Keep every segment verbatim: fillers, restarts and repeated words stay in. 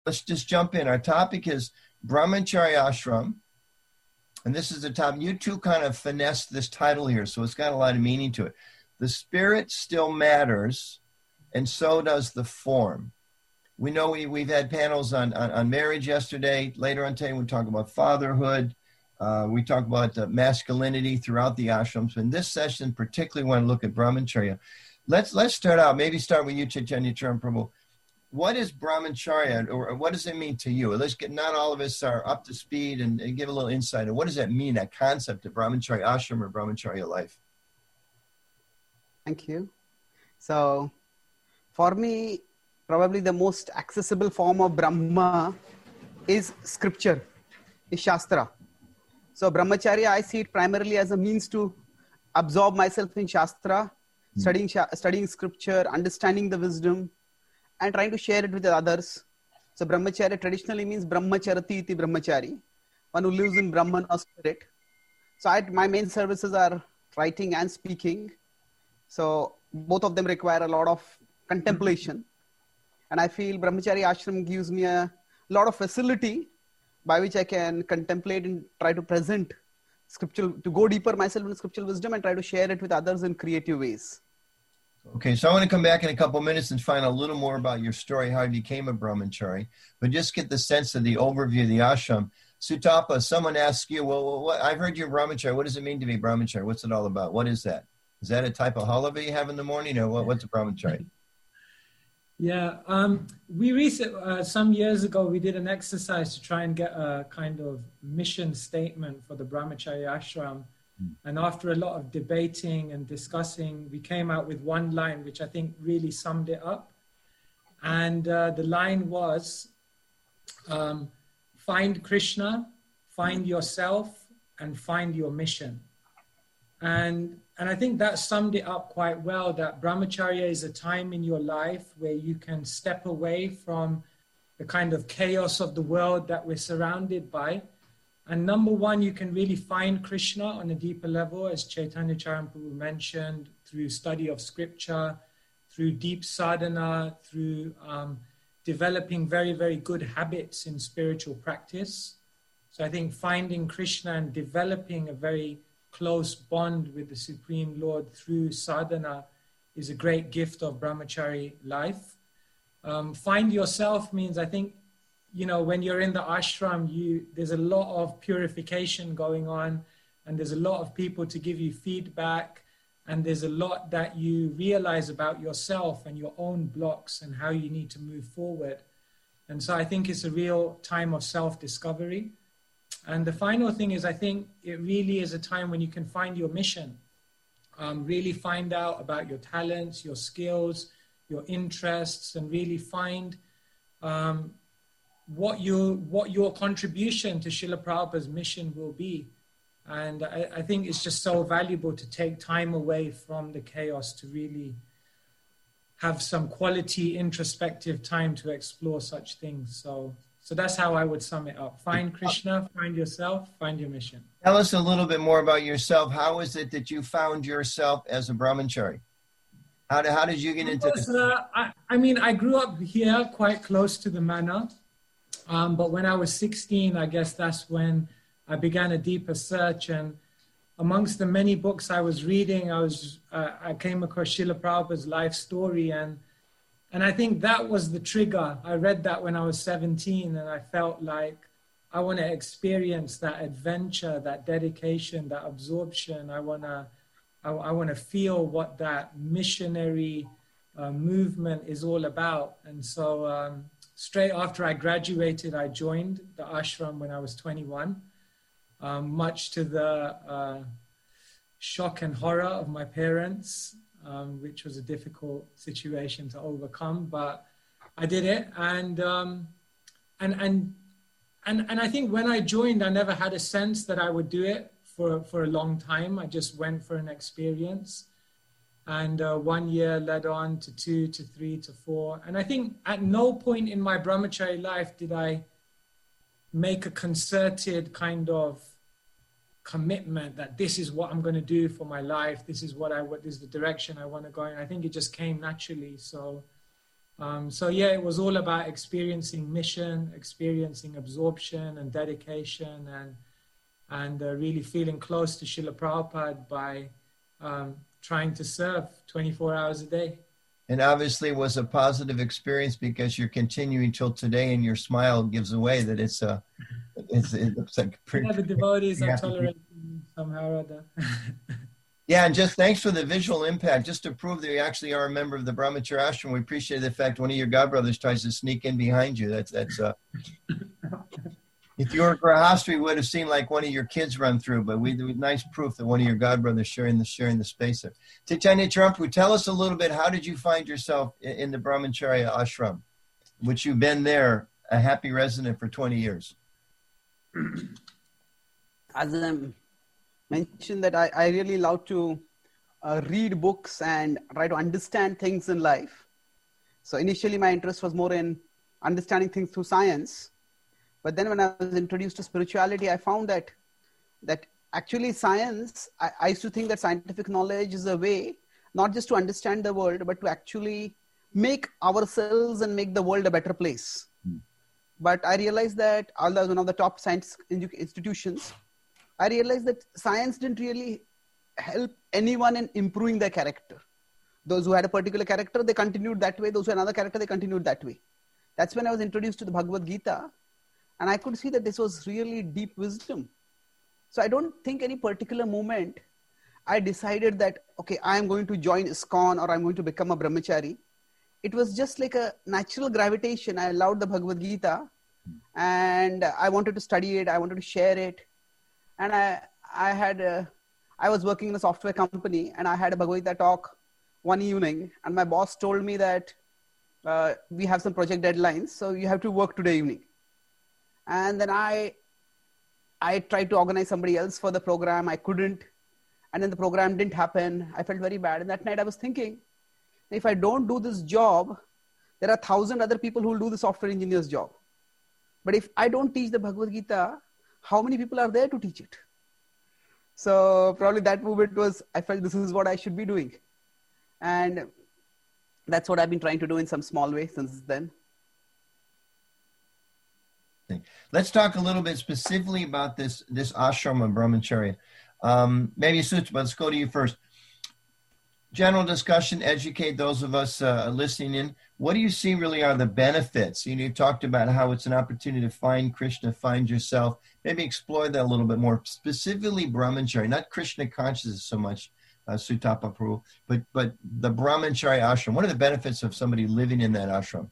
let's just jump in. Our topic is Brahmacharya Ashram. And this is the topic. You two kind of finessed this title here, so it's got a lot of meaning to it. The spirit still matters, and so does the form. We know we, we've had panels on, on, on marriage yesterday. Later on today, we talk about fatherhood. Uh, we talk about uh, masculinity throughout the ashrams. In this session, particularly want to look at Brahmacharya. Let's let's start out. Maybe start with you, Chaitanya Charan Prabhu. What is Brahmacharya, or what does it mean to you? Let's get, not all of us are up to speed, and, and give a little insight. And what does that mean, that concept of Brahmacharya ashram or Brahmacharya life? Thank you. So, for me, probably the most accessible form of Brahma is scripture, is Shastra. So, Brahmacharya, I see it primarily as a means to absorb myself in Shastra, mm. studying, studying scripture, understanding the wisdom, and trying to share it with the others. So Brahmacharya traditionally means Brahmacharati iti Brahmachari, one who lives in Brahman or spirit. So I, my main services are writing and speaking. So both of them require a lot of contemplation. And I feel Brahmacharya ashram gives me a lot of facility by which I can contemplate and try to present scriptural, to go deeper myself in scriptural wisdom and try to share it with others in creative ways. Okay, so I want to come back in a couple of minutes and find out a little more about your story, how you became a Brahmachari, but just get the sense of the overview of the ashram. Sutapa, someone asks you, well, what, I've heard you're Brahmachari. What does it mean to be Brahmachari? What's it all about? What is that? Is that a type of halava you have in the morning, or what, what's a Brahmachari? Yeah, um, we recent, uh, some years ago, we did an exercise to try and get a kind of mission statement for the Brahmacharya ashram. And after a lot of debating and discussing, we came out with one line, which I think really summed it up. And uh, the line was, um, find Krishna, find yourself, and find your mission. And, and I think that summed it up quite well, that Brahmacharya is a time in your life where you can step away from the kind of chaos of the world that we're surrounded by. And number one, you can really find Krishna on a deeper level, as Chaitanya Charan Prabhu mentioned, through study of scripture, through deep sadhana, through um, developing very, very good habits in spiritual practice. So I think finding Krishna and developing a very close bond with the Supreme Lord through sadhana is a great gift of Brahmachari life. Um, find yourself means, I think, you know, when you're in the ashram, you, there's a lot of purification going on, and there's a lot of people to give you feedback, and there's a lot that you realize about yourself and your own blocks and how you need to move forward. And so I think it's a real time of self-discovery. And the final thing is, I think it really is a time when you can find your mission, um, really find out about your talents, your skills, your interests, and really find um, what your what your contribution to Srila Prabhupada's mission will be. And I, I think it's just so valuable to take time away from the chaos to really have some quality introspective time to explore such things. So so that's how I would sum it up. Find Krishna, find yourself, find your mission. Tell us a little bit more about yourself. How is it that you found yourself as a Brahmachari? How did, how did you get into was, this? Uh, I, I mean, I grew up here quite close to the manor. Um, but when I was sixteen, I guess that's when I began a deeper search. And amongst the many books I was reading, I was uh, I came across Srila Prabhupada's life story. And, and I think that was the trigger. I read that when I was seventeen, and I felt like I want to experience that adventure, that dedication, that absorption. I want to I, I want to feel what that missionary uh, movement is all about. And so um, straight after I graduated, I joined the ashram when I was twenty-one, um, much to the uh, shock and horror of my parents, um, which was a difficult situation to overcome, but I did it. And, um, and, and, and, and I think when I joined, I never had a sense that I would do it for, for a long time. I just went for an experience. And uh, one year led on to two, to three, to four. And I think at no point in my Brahmachari life did I make a concerted kind of commitment that this is what I'm going to do for my life. This is what I, what is the direction I want to go in. I think it just came naturally. So Um, so yeah, it was all about experiencing mission, experiencing absorption and dedication, and and uh, really feeling close to Srila Prabhupada by um, trying to serve twenty-four hours a day. And obviously it was a positive experience because you're continuing till today, and your smile gives away that it's a, it's, it looks like pretty. Yeah, the devotees are tolerating somehow or other. Yeah, and just thanks for the visual impact. Just to prove that you actually are a member of the Brahmacharya Ashram, we appreciate the fact one of your godbrothers tries to sneak in behind you. That's that's. Uh, if you were Grahastha, we would have seen like one of your kids run through, but we nice proof that one of your godbrothers sharing the sharing the space there. Chaitanya Charampaprabhu, tell us a little bit. How did you find yourself in, in the Brahmacharya Ashram, which you've been there a happy resident for twenty years? As I mentioned that I, I really love to uh, read books and try to understand things in life. So initially my interest was more in understanding things through science. But then when I was introduced to spirituality, I found that that actually science, I, I used to think that scientific knowledge is a way, not just to understand the world, but to actually make ourselves and make the world a better place. Mm. But I realized that, although I was one of the top science institutions, I realized that science didn't really help anyone in improving their character. Those who had a particular character, they continued that way. Those who had another character, they continued that way. That's when I was introduced to the Bhagavad Gita. And I could see that this was really deep wisdom. So I don't think any particular moment I decided that, okay, I am going to join ISKCON or I'm going to become a brahmachari. It was just like a natural gravitation. I loved the Bhagavad Gita and I wanted to study it. I wanted to share it. And I, I had, a, I was working in a software company and I had a Bhagavad Gita talk one evening. And my boss told me that uh, we have some project deadlines, so you have to work today evening. And then I, I tried to organize somebody else for the program. I couldn't. And then the program didn't happen. I felt very bad. And that night I was thinking, if I don't do this job, there are a thousand other people who will do the software engineer's job. But if I don't teach the Bhagavad Gita, how many people are there to teach it? So probably that moment was, I felt this is what I should be doing. And that's what I've been trying to do in some small way since then. Let's talk a little bit specifically about this, this ashram of Brahmacharya. Um, maybe Suchma, let's go to you first. General discussion, educate those of us uh, listening in. What do you see really are the benefits? You know, you talked about how it's an opportunity to find Krishna, find yourself. Maybe explore that a little bit more. Specifically Brahmacharya, not Krishna consciousness so much, uh, Sutapa Prabhu, but, but the Brahmacharya ashram. What are the benefits of somebody living in that ashram?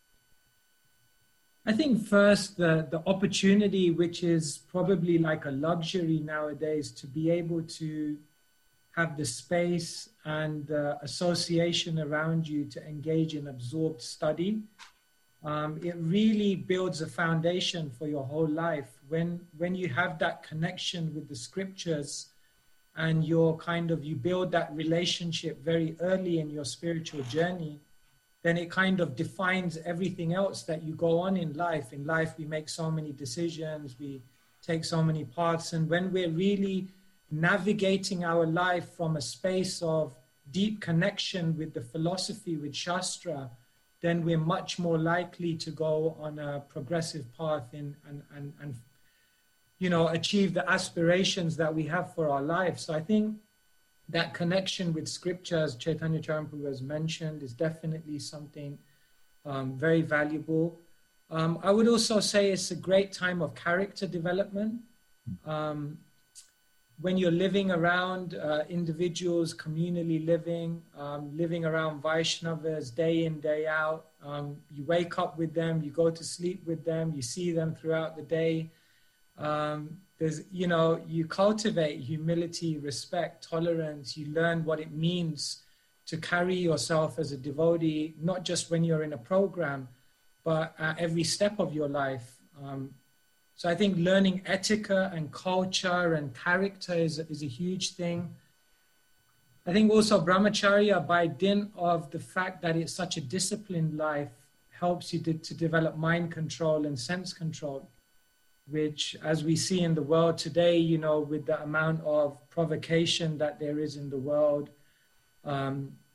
I think first the, the opportunity, which is probably like a luxury nowadays, to be able to have the space and uh, association around you to engage in absorbed study. Um, it really builds a foundation for your whole life. When, when you have that connection with the scriptures and you're kind of, you build that relationship very early in your spiritual journey, then it kind of defines everything else that you go on in life. In life, we make so many decisions, we take so many paths. And when we're really navigating our life from a space of deep connection with the philosophy, with Shastra, then we're much more likely to go on a progressive path in, and, and, and, you know, achieve the aspirations that we have for our life. So I think that connection with scripture, as Chaitanya Charampaprabhu has mentioned, is definitely something um, very valuable. Um, I would also say it's a great time of character development. Um, when you're living around uh, individuals, communally living, um, living around Vaishnavas day in, day out, um, you wake up with them, you go to sleep with them, you see them throughout the day. Um, There's, you know, you cultivate humility, respect, tolerance. You learn what it means to carry yourself as a devotee, not just when you're in a program, but at every step of your life. Um, so I think learning etiquette and culture and character is, is a huge thing. I think also brahmacharya, by dint of the fact that it's such a disciplined life, helps you to, to develop mind control and sense control, which, as we see in the world today, you know, with the amount of provocation that there is in the world, um,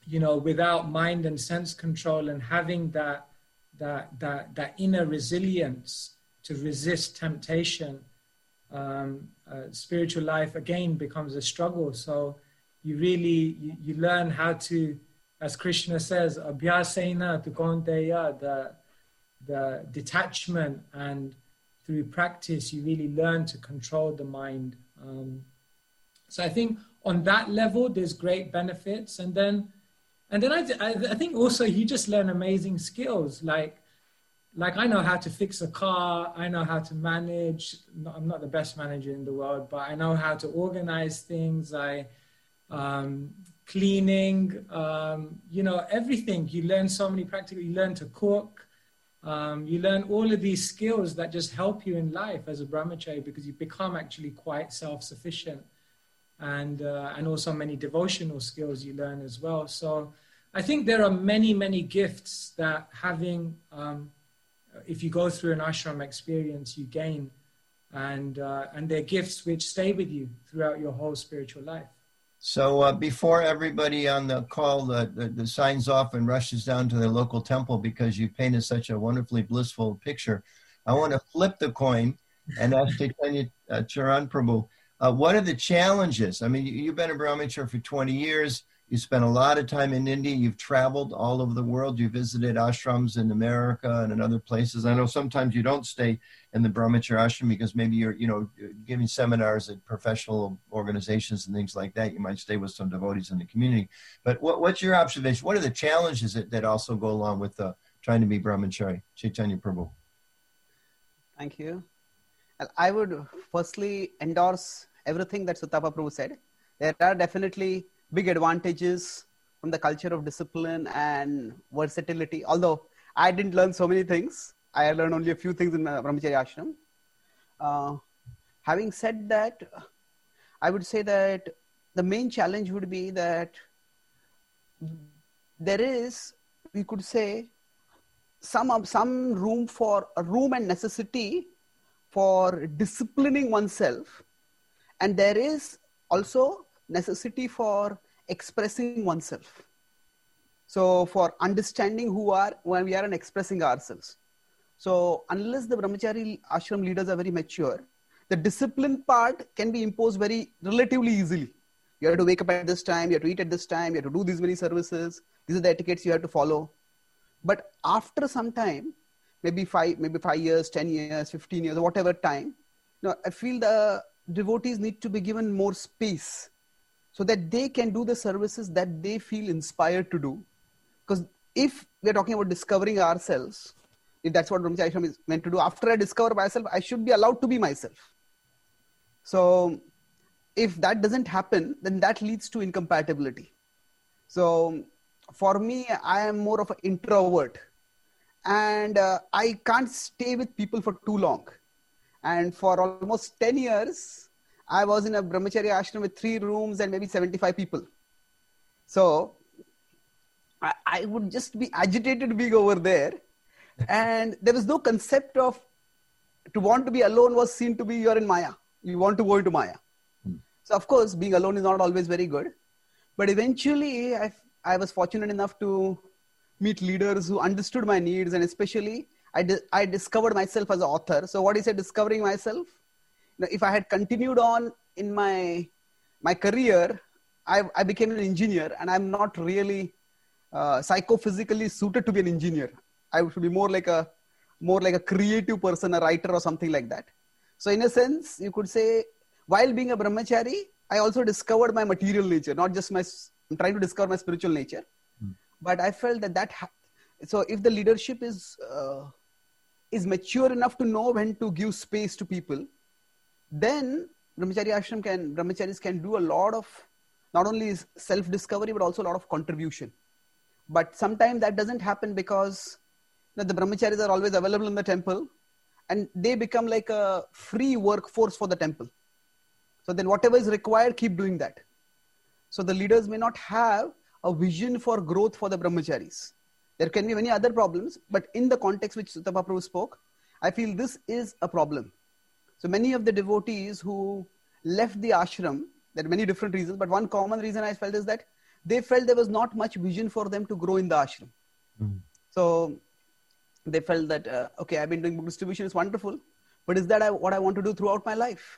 you know, without mind and sense control and having that, that, that, that inner resilience to resist temptation, um, uh, spiritual life again becomes a struggle. So you really, you, you learn how to, as Krishna says, abhyasena tu kaunteya, the, the detachment, and through practice, you really learn to control the mind. Um, so I think on that level, there's great benefits. And then, and then I, I, I think also you just learn amazing skills. Like, like I know how to fix a car. I know how to manage. I'm not the best manager in the world, but I know how to organize things. I, um, cleaning, um, you know, everything. You learn so many practical, you learn to cook. Um, you learn all of these skills that just help you in life as a brahmachari, because you become actually quite self-sufficient, and uh, and also many devotional skills you learn as well. So I think there are many, many gifts that having, um, if you go through an ashram experience, you gain, and uh, and they're gifts which stay with you throughout your whole spiritual life. So uh, before everybody on the call uh, the, the signs off and rushes down to their local temple because you painted such a wonderfully blissful picture, I want to flip the coin and ask Chaitanya uh, Charan Prabhu, uh, what are the challenges? I mean, you, you've been a brahmachari for twenty years. You spent a lot of time in India. You've traveled all over the world. You visited ashrams in America and in other places. I know sometimes you don't stay in the brahmachari ashram because maybe you're, you know, giving seminars at professional organizations and things like that. You might stay with some devotees in the community. But what, what's your observation? What are the challenges that, that also go along with uh, trying to be brahmachari? Chaitanya Prabhu. Thank you. I would firstly endorse everything that Sutapa Prabhu said. There are definitely big advantages from the culture of discipline and versatility. Although I didn't learn so many things. I learned only a few things in the brahmachari ashram. Uh, having said that, I would say that the main challenge would be that there is, we could say, some, some room for a room and necessity for disciplining oneself. And there is also necessity for expressing oneself. So for understanding who are, when we are and expressing ourselves. So unless the brahmachari ashram leaders are very mature, the discipline part can be imposed very relatively easily. You have to wake up at this time, you have to eat at this time, you have to do these many services. These are the etiquettes you have to follow. But after some time, maybe five, maybe five years, ten years, fifteen years, or whatever time, you know, I feel the devotees need to be given more space so that they can do the services that they feel inspired to do. Because if we're talking about discovering ourselves, if that's what brahmachari ashram is meant to do, after I discover myself, I should be allowed to be myself. So if that doesn't happen, then that leads to incompatibility. So for me, I am more of an introvert, and uh, I can't stay with people for too long. And for almost ten years, I was in a brahmachari ashram with three rooms and maybe seventy-five people. So I, I would just be agitated being over there. And there was no concept of to want to be alone was seen to be you're in Maya. You want to go into Maya. Hmm. So of course, being alone is not always very good. But eventually, I, I was fortunate enough to meet leaders who understood my needs. And especially, I, di- I discovered myself as an author. So what is it, discovering myself? You know, if I had continued on in my, my career, I, I became an engineer. And I'm not really uh, psychophysically suited to be an engineer. I should be more like a more like a creative person, a writer or something like that. So in a sense, you could say, while being a brahmachari, I also discovered my material nature, not just my, I'm trying to discover my spiritual nature. Hmm. But I felt that that, ha- so if the leadership is, uh, is mature enough to know when to give space to people, then brahmachari ashram can, brahmacharis can do a lot of, not only self-discovery, but also a lot of contribution. But sometimes that doesn't happen because the brahmacharis are always available in the temple and they become like a free workforce for the temple. So then whatever is required, keep doing that. So the leaders may not have a vision for growth for the brahmacharis. There can be many other problems, but in the context which Sutapa Prabhu spoke, I feel this is a problem. So many of the devotees who left the ashram, there are many different reasons, but one common reason I felt is that they felt there was not much vision for them to grow in the ashram. Mm. So they felt that, uh, okay, I've been doing book distribution, it's wonderful, but is that I, what I want to do throughout my life?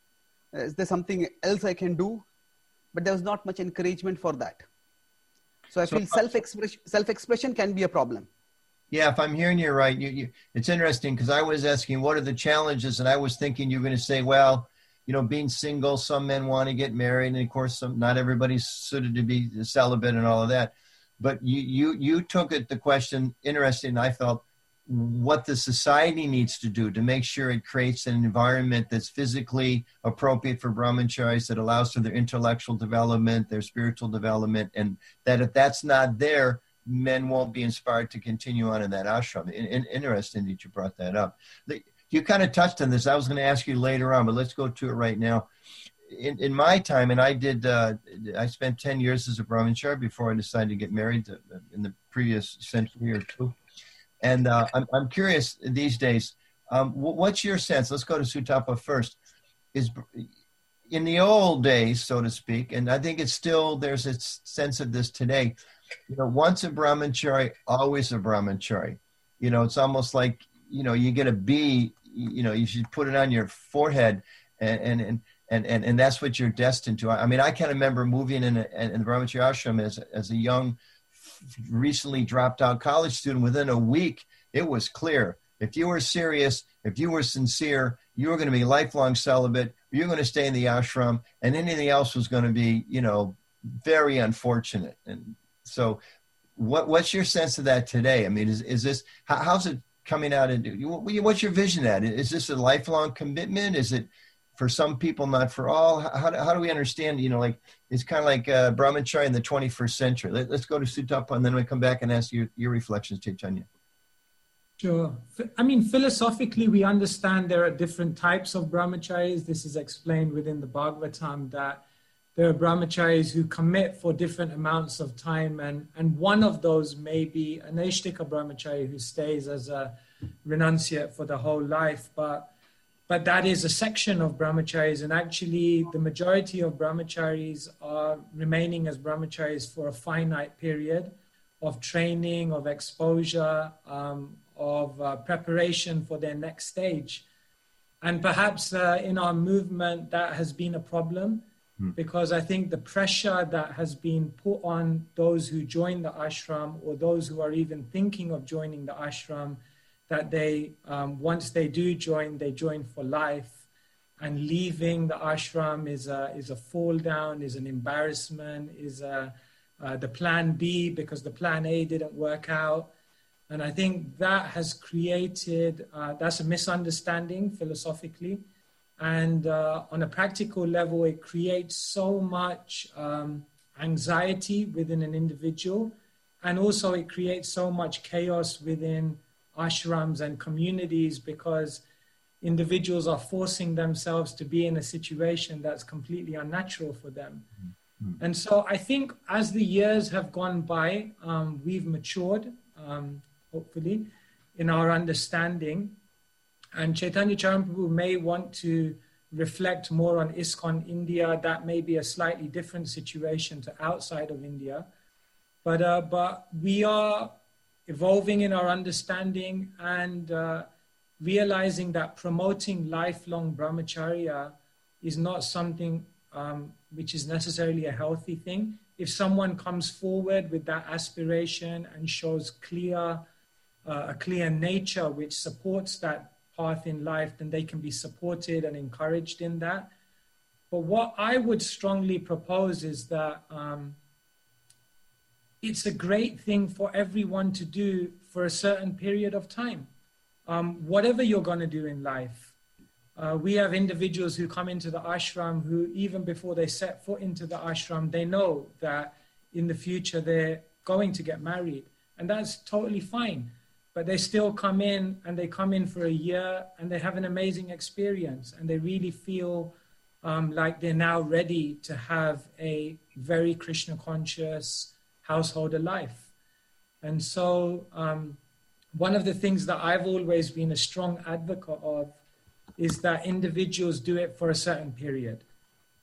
Is there something else I can do? But there was not much encouragement for that. So I so, feel self-expression, self-expression can be a problem. Yeah, if I'm hearing you right, you, you, it's interesting because I was asking what are the challenges, and I was thinking you're going to say, well, you know, being single, some men want to get married, and of course, some, not everybody's suited to be celibate and all of that. But you, you, you took it the question interesting. I felt what the society needs to do to make sure it creates an environment that's physically appropriate for brahmacharis, that allows for their intellectual development, their spiritual development, and that if that's not there, men won't be inspired to continue on in that ashram. In, in, interesting that you brought that up. The, you kind of touched on this. I was going to ask you later on, but let's go to it right now. In, in my time, and I did, uh, I spent ten years as a brahmachari before I decided to get married to, in the previous century or two. And uh, I'm, I'm curious these days, um, what's your sense? Let's go to Sutapa first. Is in the old days, so to speak, and I think it's still, there's a sense of this today, you know, once a brahmachari, always a brahmachari. You know, it's almost like, you know, you get a B, you know, you should put it on your forehead, and and and and, and, and that's what you're destined to. I mean, I can remember moving in, a, in the brahmachari ashram as, as a young, recently dropped out college student. Within a week, it was clear. If you were serious, if you were sincere, you were going to be lifelong celibate, you're going to stay in the ashram, and anything else was going to be, you know, very unfortunate. And so what, what's your sense of that today? I mean, is, is this, how, how's it coming out? And what's your vision of that? Is this a lifelong commitment? Is it for some people, not for all? How, how do we understand, you know, like, it's kind of like uh, brahmachari in the twenty-first century. Let, let's go to Sutapa, and then we come back and ask you your reflections, Chaitanya. Sure. I mean, philosophically, we understand there are different types of brahmacharis. This is explained within the Bhagavatam, that there are brahmacharis who commit for different amounts of time, and, and one of those may be an Naishtika brahmachari who stays as a renunciate for the whole life. But But that is a section of brahmacharis, and actually the majority of brahmacharis are remaining as brahmacharis for a finite period of training, of exposure, um, of uh, preparation for their next stage. And perhaps uh, in our movement that has been a problem, hmm. because I think the pressure that has been put on those who join the ashram, or those who are even thinking of joining the ashram, that they, um, once they do join, they join for life, and leaving the ashram is a, is a fall down, is an embarrassment, is a, uh, the plan B because the plan A didn't work out. And I think that has created, uh, that's a misunderstanding philosophically. And uh, on a practical level, it creates so much um, anxiety within an individual. And also it creates so much chaos within ashrams and communities, because individuals are forcing themselves to be in a situation that's completely unnatural for them. Mm-hmm. And so I think as the years have gone by, um, we've matured, um, hopefully, in our understanding. And Chaitanya Charampaprabhu may want to reflect more on ISKCON India. That may be a slightly different situation to outside of India. But, uh, but we are evolving in our understanding, and uh, realizing that promoting lifelong brahmacharya is not something um, which is necessarily a healthy thing. If someone comes forward with that aspiration and shows clear, uh, a clear nature which supports that path in life, then they can be supported and encouraged in that. But what I would strongly propose is that um, it's a great thing for everyone to do for a certain period of time. Um, whatever you're going to do in life. Uh, we have individuals who come into the ashram who, even before they set foot into the ashram, they know that in the future they're going to get married. And that's totally fine. But they still come in, and they come in for a year, and they have an amazing experience, and they really feel um, like they're now ready to have a very Krishna conscious householder life. And so um, one of the things that I've always been a strong advocate of is that individuals do it for a certain period.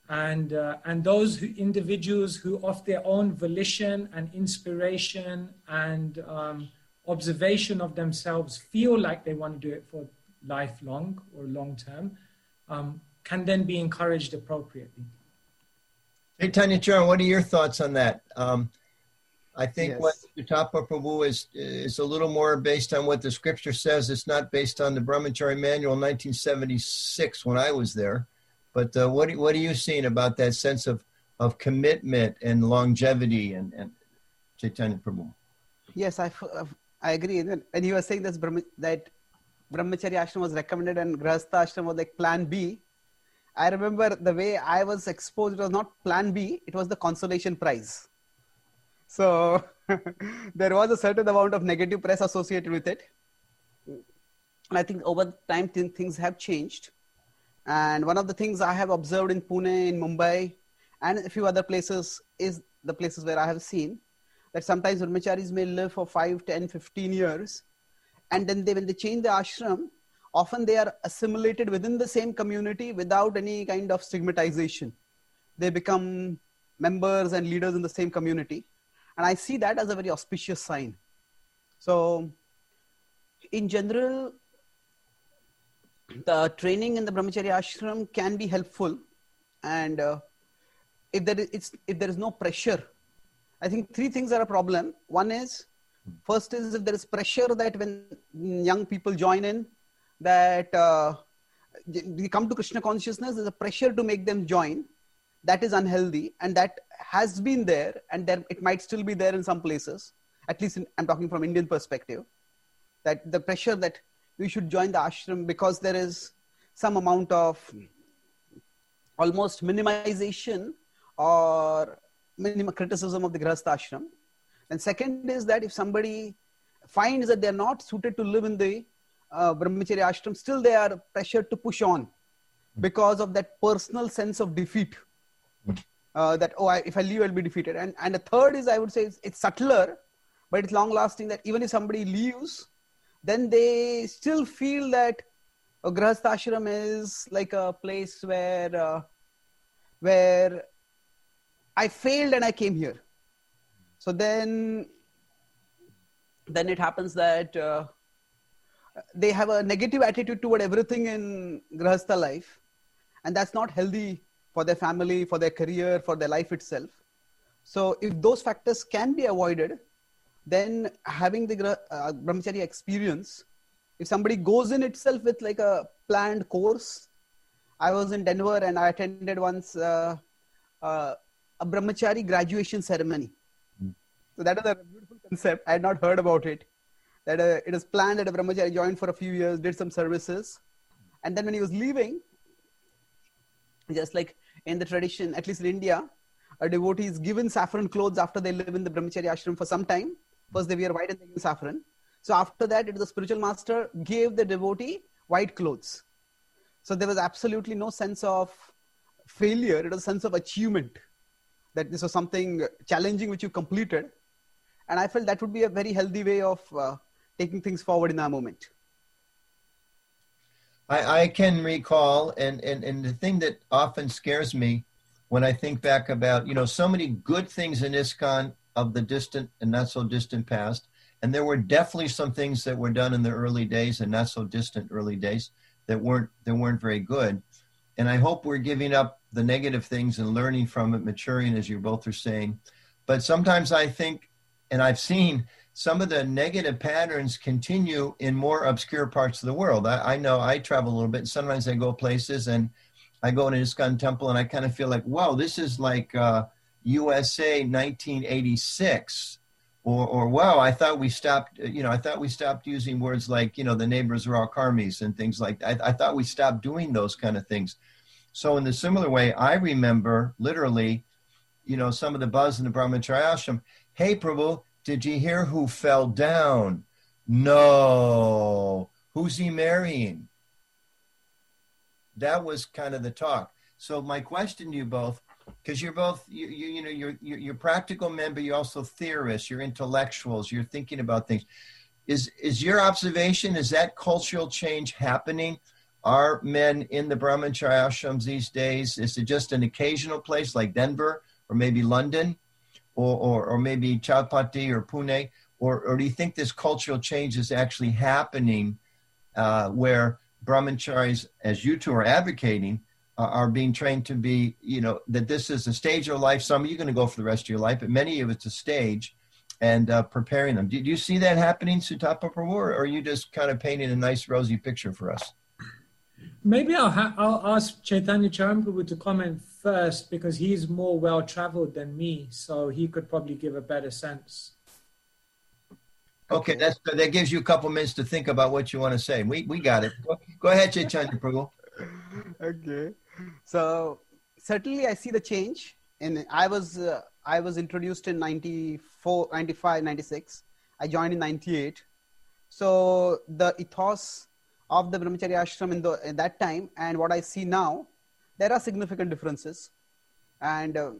And, uh, and those who, individuals who of their own volition and inspiration and um, observation of themselves feel like they want to do it for lifelong or long term, um, can then be encouraged appropriately. Chaitanya Charan, what are your thoughts on that? Um, I think Yes. what Tapa Prabhu is is a little more based on what the scripture says. It's not based on the Brahmachari Manual in nineteen seventy-six when I was there. But uh, what, what are you seeing about that sense of, of commitment and longevity and, and Chaitanya Prabhu? Yes, I, I agree. And you were saying this, that Brahmacharya ashram was recommended and Grahastha ashram was like plan B. I remember the way I was exposed, it was not plan B, it was the consolation prize. So there was a certain amount of negative press associated with it. And I think over time th- things have changed. And one of the things I have observed in Pune, in Mumbai, and a few other places is the places where I have seen that sometimes brahmacharis may live for five, ten, fifteen years. And then they, when they change the ashram, often they are assimilated within the same community without any kind of stigmatization. They become members and leaders in the same community. And I see that as a very auspicious sign. So in general, the training in the Brahmacharya ashram can be helpful. And uh, if, there is, it's, if there is no pressure, I think three things are a problem. One is, first is if there is pressure that when young people join in, that uh, they come to Krishna consciousness, there's a pressure to make them join. That is unhealthy, and that has been there, and there, it might still be there in some places. At least in, I'm talking from Indian perspective, that the pressure that we should join the ashram because there is some amount of almost minimization or minimum criticism of the Grahastha ashram. And second is that if somebody finds that they're not suited to live in the uh, Brahmacharya ashram, still they are pressured to push on because of that personal sense of defeat. Uh, that, oh, I, if I leave, I'll be defeated. And, and the third is, I would say, it's, it's subtler, but it's long lasting, that even if somebody leaves, then they still feel that a Grahastha ashram is like a place where, uh, where I failed and I came here. So then, then it happens that uh, they have a negative attitude toward everything in Grahastha life. And that's not healthy for their family, for their career, for their life itself. So if those factors can be avoided, then having the uh, Brahmacharya experience, if somebody goes in itself with like a planned course. I was in Denver and I attended once uh, uh, a Brahmachari graduation ceremony. Mm. So that is a beautiful concept. I had not heard about it. That uh, it was planned that a Brahmachari joined for a few years, did some services. And then when he was leaving, just like in the tradition, at least in India, a devotee is given saffron clothes after they live in the Brahmacharya ashram for some time. First they wear white and they give saffron. So after that, it was the spiritual master gave the devotee white clothes. So there was absolutely no sense of failure. It was a sense of achievement, that this was something challenging which you completed. And I felt that would be a very healthy way of uh, taking things forward in that moment. I, I can recall, and, and, and the thing that often scares me when I think back about, you know, so many good things in ISKCON of the distant and not so distant past. And there were definitely some things that were done in the early days and not so distant early days that weren't, that weren't very good. And I hope we're giving up the negative things and learning from it, maturing, as you both are saying. But sometimes I think, and I've seen some of the negative patterns continue in more obscure parts of the world. I, I know I travel a little bit, and sometimes I go places and I go in an ISKCON temple and I kind of feel like, wow, this is like uh, U S A nineteen eighty-six. Or, or, wow, I thought we stopped, you know, I thought we stopped using words like, you know, the neighbors are all karmis and things like that. I, I thought we stopped doing those kind of things. So in the similar way, I remember literally, you know, some of the buzz in the Brahmacharya ashram. Hey, Prabhu, did you hear who fell down? No. Who's he marrying? That was kind of the talk. So my question to you both, because you're both, you, you, you know, you're, you're, you're practical men, but you're also theorists, you're intellectuals, you're thinking about things. Is, is your observation, is that cultural change happening are men in the Brahmacharya ashrams these days? Is it just an occasional place like Denver or maybe London or, or, or maybe Chowpatty or Pune? Or, or do you think this cultural change is actually happening uh, where brahmacharis, as you two are advocating, uh, are being trained to be, you know, that this is a stage of life. Some of you are going to go for the rest of your life, but many of it's a stage, and uh, preparing them. Do, do you see that happening, Sutapa Prabhu, or are you just kind of painting a nice rosy picture for us? Maybe I'll, ha- I'll ask Chaitanya Charanprabhu to comment first, because he's more well-traveled than me, so he could probably give a better sense. Okay, that's, that gives you a couple minutes to think about what you want to say. We we got it. Go, go ahead, Chaitanya Prabhu. Okay, so certainly I see the change. And I was uh, I was introduced in ninety-four, ninety-five, ninety-six. I joined in ninety-eight. So the ethos of the Brahmacharya ashram in, the, in that time and what I see now, there are significant differences. And uh,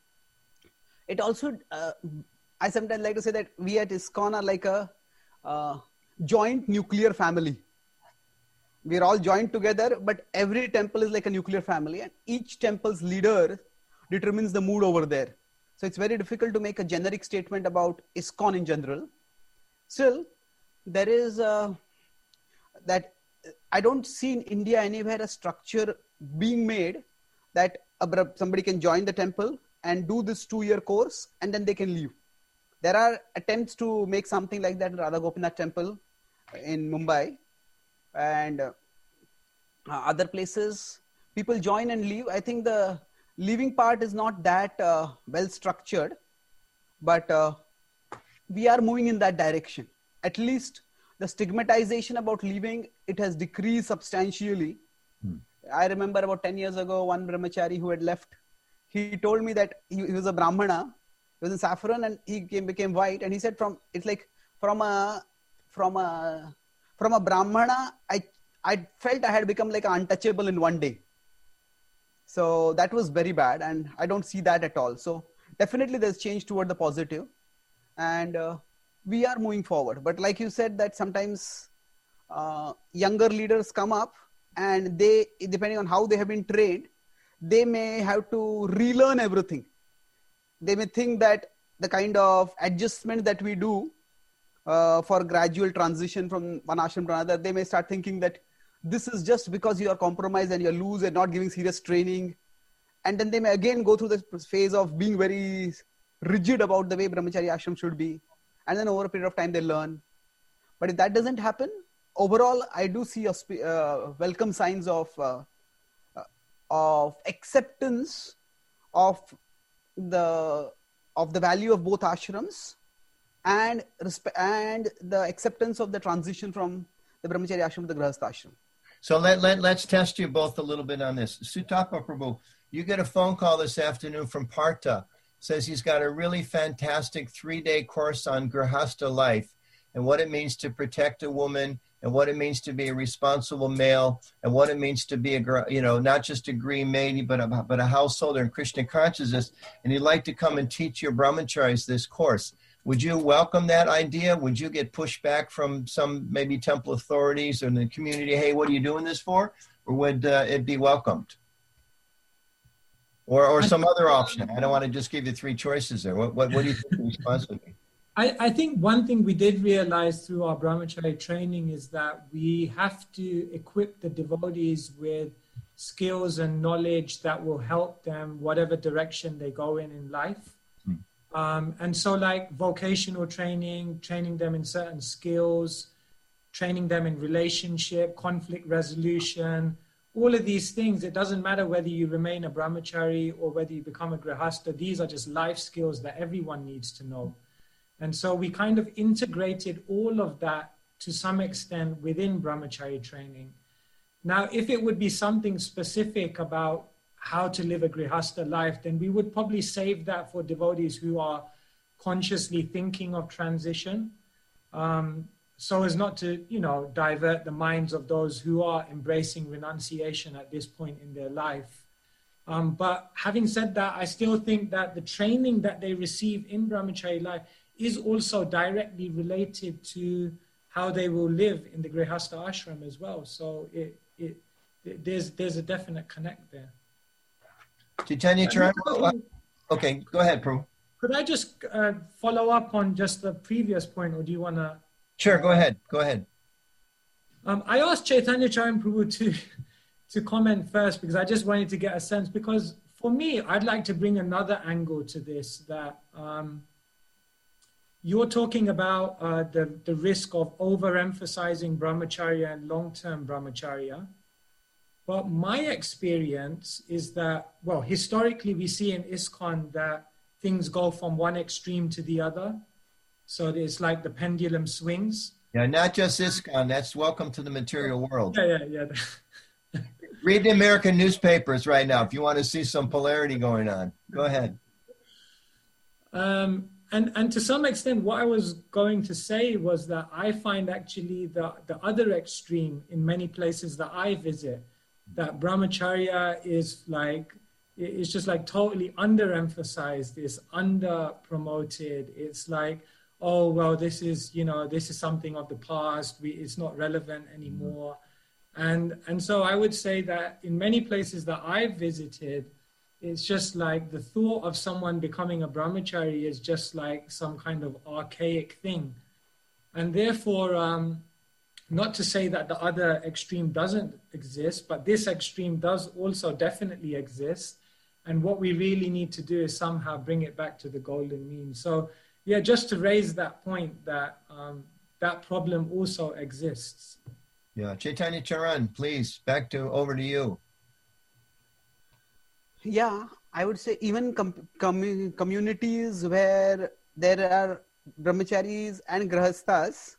it also, uh, I sometimes like to say that we at ISKCON are like a uh, joint nuclear family. We're all joined together, but every temple is like a nuclear family, and each temple's leader determines the mood over there. So it's very difficult to make a generic statement about ISKCON in general. Still, there is a, that I don't see in India anywhere a structure being made that a, somebody can join the temple and do this two-year course and then they can leave. There are attempts to make something like that in Radha Gopinath temple in Mumbai, and uh, other places people join and leave. I think the leaving part is not that uh, well structured, but uh, we are moving in that direction. At least the stigmatization about leaving, it has decreased substantially. Hmm. I remember about ten years ago, one brahmachari who had left, he told me that he, he was a Brahmana, he was in saffron, and he came, became white. And he said, from, it's like from a, from a, from a Brahmana, I, I felt I had become like an untouchable in one day. So that was very bad, and I don't see that at all. So definitely there's change toward the positive, and uh, we are moving forward. But like you said, that sometimes uh, younger leaders come up, and they, depending on how they have been trained, they may have to relearn everything. They may think that the kind of adjustment that we do uh, for gradual transition from one ashram to another, they may start thinking that this is just because you are compromised and you're loose and not giving serious training. And then they may again go through this phase of being very rigid about the way Brahmacharya ashram should be. And then over a period of time, they learn. But if that doesn't happen, overall, I do see a uh, welcome signs of, uh, uh, of acceptance of the, of the value of both ashrams and, respe- and the acceptance of the transition from the Brahmacharya ashram to the Grihastha ashram. So let, let, let's test you both a little bit on this. Sutapa Prabhu, you get a phone call this afternoon from Partha. Says he's got a really fantastic three-day course on Grihastha life and what it means to protect a woman and what it means to be a responsible male and what it means to be a, you know, not just a green maiden, but a, but a householder in Krishna consciousness. And he'd like to come and teach your brahmacharis this course. Would you welcome that idea? Would you get pushback from some maybe temple authorities or the community? Hey, what are you doing this for? Or would uh, it be welcomed? Or or some other option? I don't want to just give you three choices there. What what, what do you think the response would be? I, I think one thing we did realize through our brahmacharya training is that we have to equip the devotees with skills and knowledge that will help them whatever direction they go in in life. Um, and so like vocational training, training them in certain skills, training them in relationship, conflict resolution, all of these things. It doesn't matter whether you remain a brahmachari or whether you become a grihastha. These are just life skills that everyone needs to know. And so we kind of integrated all of that to some extent within brahmachari training. Now, if it would be something specific about how to live a grihastha life, then we would probably save that for devotees who are consciously thinking of transition, um, so as not to, you know, divert the minds of those who are embracing renunciation at this point in their life. Um, but having said that, I still think that the training that they receive in brahmachari life is also directly related to how they will live in the grihastha ashram as well. So it, it there's there's a definite connect there. Chaitanya Charan, okay, go ahead, Prabhu. Could I just uh, follow up on just the previous point, or do you want to? Sure, go ahead. Go ahead. Um, I asked Chaitanya Charan Prabhu to to comment first because I just wanted to get a sense, because for me, I'd like to bring another angle to this, that um, you're talking about uh, the, the risk of overemphasizing brahmacharya and long-term brahmacharya. But my experience is that, well, historically we see in ISKCON that things go from one extreme to the other. So it's like the pendulum swings. Yeah, not just ISKCON. That's welcome to the material world. Yeah, yeah, yeah. Read the American newspapers right now if you want to see some polarity going on. Go ahead. Um, and, and to some extent, what I was going to say was that I find actually the, the other extreme in many places that I visit, that brahmacharya is like, it's just like totally underemphasized, it's under promoted. It's like, oh, well, this is, you know, this is something of the past. We, it's not relevant anymore. And, and so I would say that in many places that I've visited, it's just like the thought of someone becoming a brahmachari is just like some kind of archaic thing. And therefore, um, not to say that the other extreme doesn't exist, but this extreme does also definitely exist. And what we really need to do is somehow bring it back to the golden mean. So yeah, just to raise that point that um, that problem also exists. Yeah, Chaitanya Charan, please, back to, over to you. Yeah, I would say even com- com- communities where there are brahmacharis and grahasthas,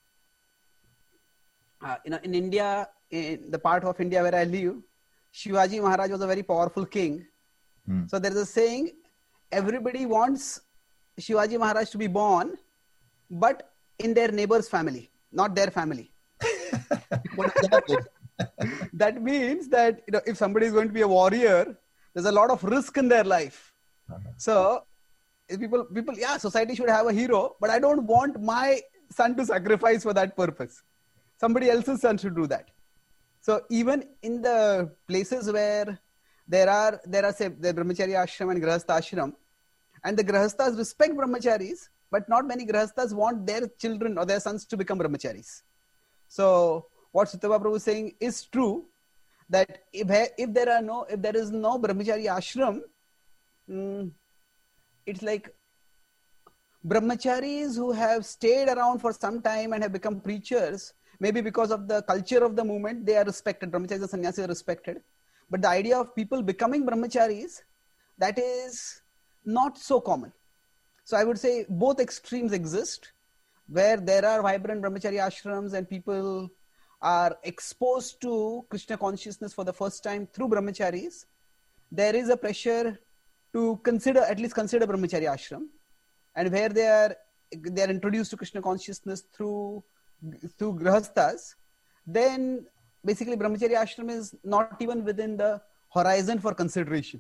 uh, you know, in India, in the part of India where I live, Shivaji Maharaj was a very powerful king. Hmm. So there is a saying, everybody wants Shivaji Maharaj to be born, but in their neighbor's family, not their family. What does that mean? That means that, you know, if somebody is going to be a warrior, there's a lot of risk in their life. Uh-huh. So people, people, yeah, society should have a hero, but I don't want my son to sacrifice for that purpose. Somebody else's son should do that. So even in the places where there are, there are say, the brahmacharya ashram and grahastha ashram, and the grahasthas respect brahmacharis, but not many grahasthas want their children or their sons to become brahmacharis. So what Sutapa Prabhu is saying is true, that if, if there are no, if there is no brahmachari ashram, mm, it's like brahmacharis who have stayed around for some time and have become preachers, maybe because of the culture of the movement, they are respected. Brahmacharis and sannyasis are respected. But the idea of people becoming brahmacharis, that is not so common. So I would say both extremes exist, where there are vibrant brahmacharya ashrams and people are exposed to Krishna consciousness for the first time through brahmacharis. There is a pressure to consider, at least consider brahmacharya ashram, and where they are, they are introduced to Krishna consciousness through, through grahasthas, then basically brahmacharya ashram is not even within the horizon for consideration.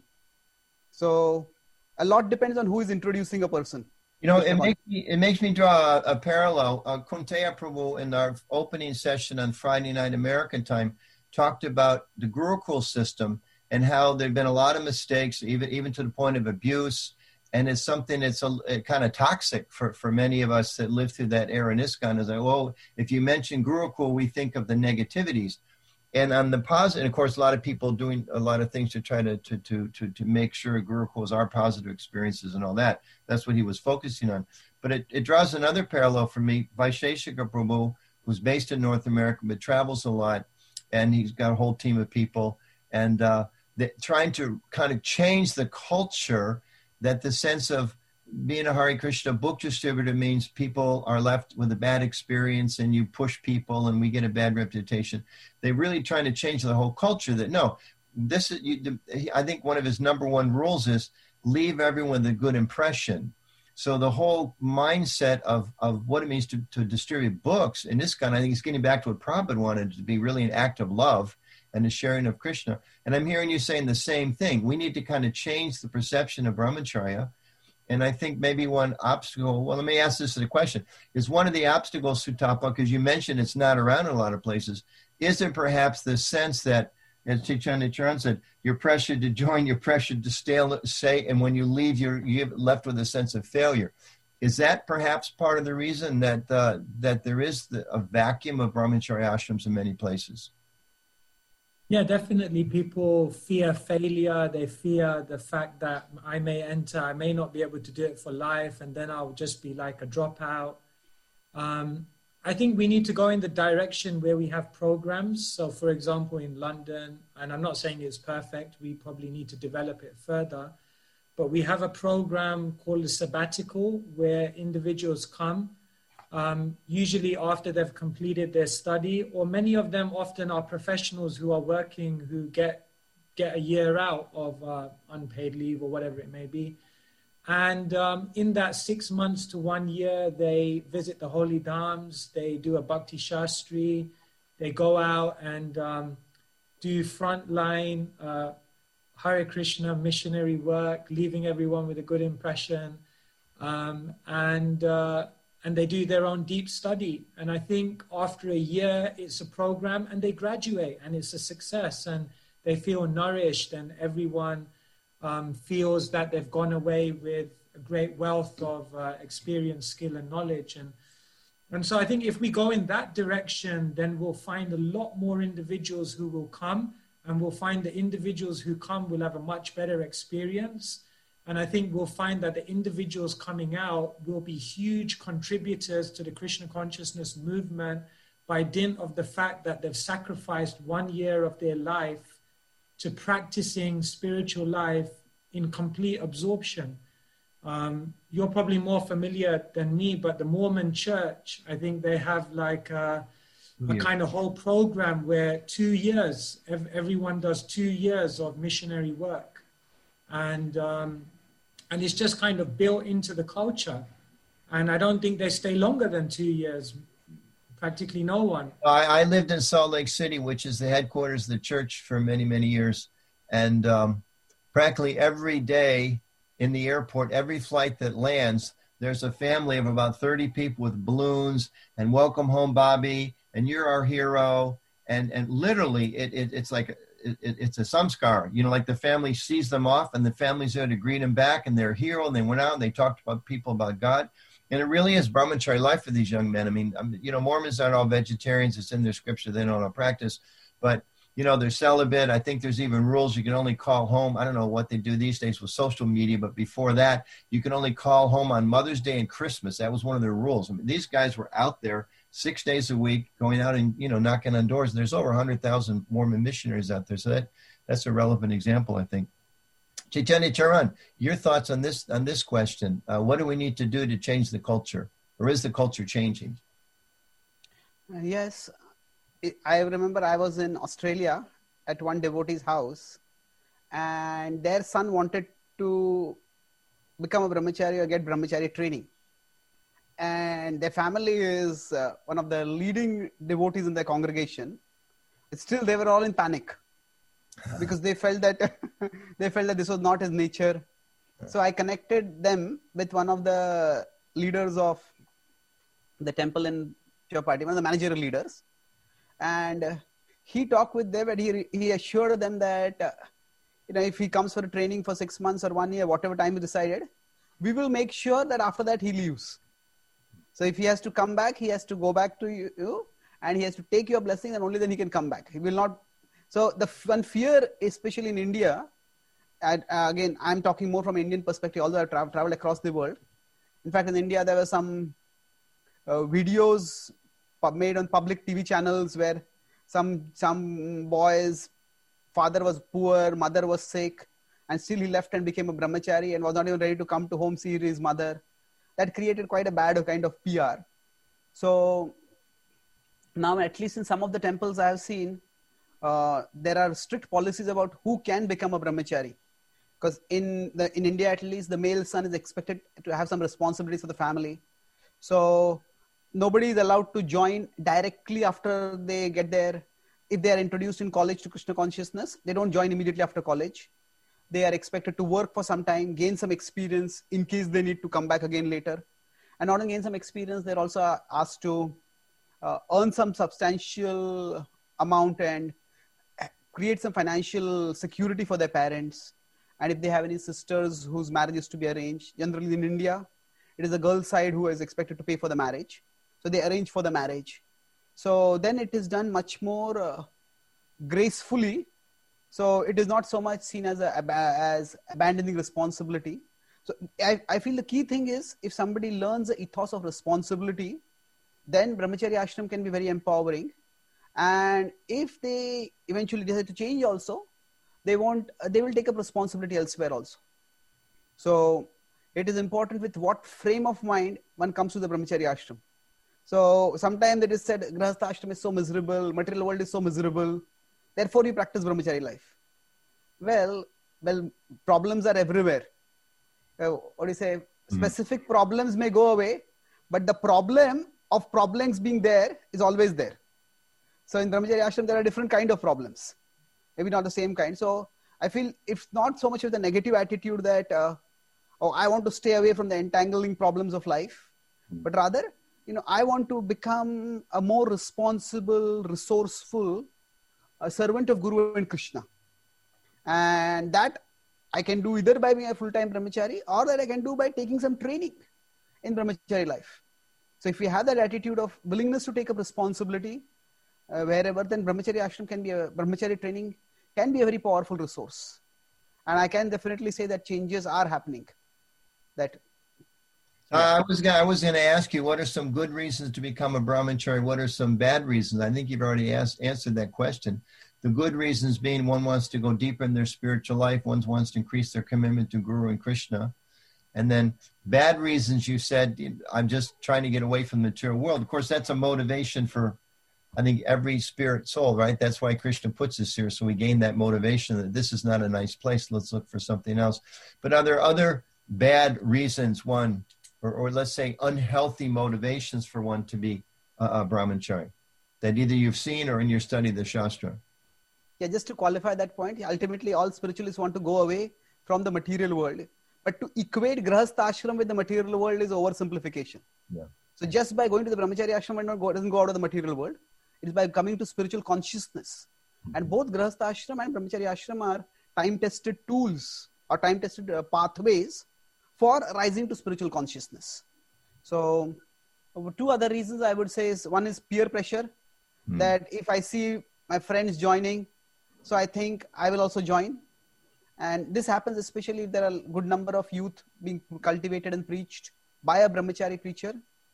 So a lot depends on who is introducing a person. You know, it makes me, it makes me draw a, a parallel. Uh, Kunteya Prabhu, in our opening session on Friday night American time, talked about the Gurukul system and how there have been a lot of mistakes, even even to the point of abuse. And it's something that's a, a kind of toxic for, for many of us that lived through that era in ISKCON. Is like, well, if you mention Gurukul, we think of the negativities. And on the positive, and of course, a lot of people doing a lot of things to try to to to to, to make sure Gurukuls are positive experiences and all that. That's what he was focusing on. But it, it draws another parallel for me. Vaisheshika Prabhu, who's based in North America but travels a lot, and he's got a whole team of people, and uh, trying to kind of change the culture, that the sense of being a Hare Krishna book distributor means people are left with a bad experience and you push people and we get a bad reputation. They're really trying to change the whole culture that, no, this is, you, I think one of his number one rules is leave everyone with a good impression. So the whole mindset of, of what it means to, to distribute books in this kind, I think it's getting back to what Prabhupada wanted to be, really an act of love and the sharing of Krishna. And I'm hearing you saying the same thing. We need to kind of change the perception of brahmacharya. And I think maybe one obstacle, well, let me ask this as a question. Is one of the obstacles, Sutapa, because you mentioned it's not around in a lot of places, is there perhaps the sense that as Chaitanya Charan said, you're pressured to join, you're pressured to stay, say, and when you leave, you're, you're left with a sense of failure. Is that perhaps part of the reason that uh, that there is the, a vacuum of brahmacharya ashrams in many places? Yeah, definitely. People fear failure. They fear the fact that I may enter, I may not be able to do it for life, and then I'll just be like a dropout. Um, I think we need to go in the direction where we have programs. So, for example, in London, and I'm not saying it's perfect, we probably need to develop it further, but we have a program called the sabbatical where individuals come, um, usually after they've completed their study, or many of them often are professionals who are working, who get, get a year out of uh, unpaid leave or whatever it may be. And um, in that six months to one year, they visit the holy dhams, they do a bhakti shastri, they go out and um, do frontline uh, Hare Krishna missionary work, leaving everyone with a good impression. Um, and, uh, and they do their own deep study. And I think after a year, it's a program and they graduate and it's a success and they feel nourished and everyone Um, feels that they've gone away with a great wealth of uh, experience, skill, and knowledge. And, and so I think if we go in that direction, then we'll find a lot more individuals who will come, and we'll find the individuals who come will have a much better experience. And I think we'll find that the individuals coming out will be huge contributors to the Krishna consciousness movement by dint of the fact that they've sacrificed one year of their life to practicing spiritual life in complete absorption. Um, you're probably more familiar than me, but the Mormon church, I think they have like a, a Yeah. kind of whole program where two years, ev- everyone does two years of missionary work. And, um, and it's just kind of built into the culture. And I don't think they stay longer than two years. Practically no one. I, I lived in Salt Lake City, which is the headquarters of the church for many, many years. And um, practically every day in the airport, every flight that lands, there's a family of about thirty people with balloons and welcome home, Bobby, and you're our hero. And and literally, it, it it's like, it, it's a samskar. You know, like the family sees them off and the family's there to greet them back and they're a hero. And they went out and they talked about people about God. And it really is brahmachari life for these young men. I mean, you know, Mormons aren't all vegetarians. It's in their scripture. They don't all practice. But, you know, they're celibate. I think there's even rules. You can only call home. I don't know what they do these days with social media. But before that, you can only call home on Mother's Day and Christmas. That was one of their rules. I mean, these guys were out there six days a week going out and, you know, knocking on doors. There's over one hundred thousand Mormon missionaries out there. So that that's a relevant example, I think. Chaitanya Charan, your thoughts on this on this question? Uh, what do we need to do to change the culture, or is the culture changing? Uh, yes, I remember I was in Australia at one devotee's house, and their son wanted to become a brahmachari or get brahmachari training. And their family is uh, one of the leading devotees in their congregation. But still, they were all in panic. Because they felt that they felt that this was not his nature. So I connected them with one of the leaders of the temple in Chowpatty, one of the managerial leaders. And uh, he talked with them and he, he assured them that, uh, you know, if he comes for a training for six months or one year, whatever time we decided, we will make sure that after that he leaves. So if he has to come back, he has to go back to you and he has to take your blessing and only then he can come back. He will not. So the one fear, especially in India, and uh, again, I'm talking more from an Indian perspective, although I've tra- traveled across the world. In fact, in India, there were some uh, videos made on public T V channels where some some boy's father was poor, mother was sick, and still he left and became a brahmachari and was not even ready to come to home see his mother. That created quite a bad kind of P R. So now, at least in some of the temples I have seen, Uh, there are strict policies about who can become a brahmachari, because in the in India at least the male son is expected to have some responsibilities for the family. So nobody is allowed to join directly after they get there. If they are introduced in college to Krishna consciousness, they don't join immediately after college. They are expected to work for some time, gain some experience in case they need to come back again later. And not only gain some experience, they're also asked to uh, earn some substantial amount and create some financial security for their parents. And if they have any sisters whose marriage is to be arranged, generally in India, it is the girl side who is expected to pay for the marriage. So they arrange for the marriage. So then it is done much more uh, gracefully. So it is not so much seen as a, as abandoning responsibility. So I, I feel the key thing is if somebody learns the ethos of responsibility, then Brahmacharya Ashram can be very empowering. And if they eventually decide to change also, they won't, they will take up responsibility elsewhere also. So it is important with what frame of mind one comes to the Brahmacharya Ashram. So sometimes it is said, Grahastha Ashram is so miserable, material world is so miserable, therefore you practice Brahmachari life. Well, well, problems are everywhere. Uh, what do you say? Mm. Specific problems may go away, but the problem of problems being there is always there. So in Brahmacharya Ashram, there are different kind of problems. Maybe not the same kind. So I feel it's not so much of the negative attitude that, uh, oh, I want to stay away from the entangling problems of life, mm. but rather, you know, I want to become a more responsible, resourceful a servant of Guru and Krishna. And that I can do either by being a full-time brahmachari or that I can do by taking some training in brahmachari life. So if we have that attitude of willingness to take up responsibility uh, wherever, then brahmachari ashram can be a brahmachari training can be a very powerful resource. And I can definitely say that changes are happening. That Uh, I was gonna, I was going to ask you, what are some good reasons to become a brahmachari? What are some bad reasons? I think you've already asked, answered that question. The good reasons being one wants to go deeper in their spiritual life, one wants to increase their commitment to Guru and Krishna. And then bad reasons, you said, I'm just trying to get away from the material world. Of course, that's a motivation for, I think, every spirit soul, right? That's why Krishna puts us here. So we gain that motivation that this is not a nice place. Let's look for something else. But are there other bad reasons, one, Or, or let's say unhealthy motivations for one to be a, a brahmachari that either you've seen or in your study of the Shastra? Yeah, just to qualify that point, ultimately all spiritualists want to go away from the material world. But to equate Grahastha ashram with the material world is oversimplification. Yeah. So just by going to the brahmachari ashram, one doesn't go out of the material world. It is by coming to spiritual consciousness. Mm-hmm. And both Grahastha ashram and brahmachari ashram are time-tested tools or time-tested uh, pathways for rising to spiritual consciousness. So two other reasons I would say is, one is peer pressure, hmm. that if I see my friends joining, so I think I will also join. And this happens especially if there are a good number of youth being cultivated and preached by a brahmachari preacher.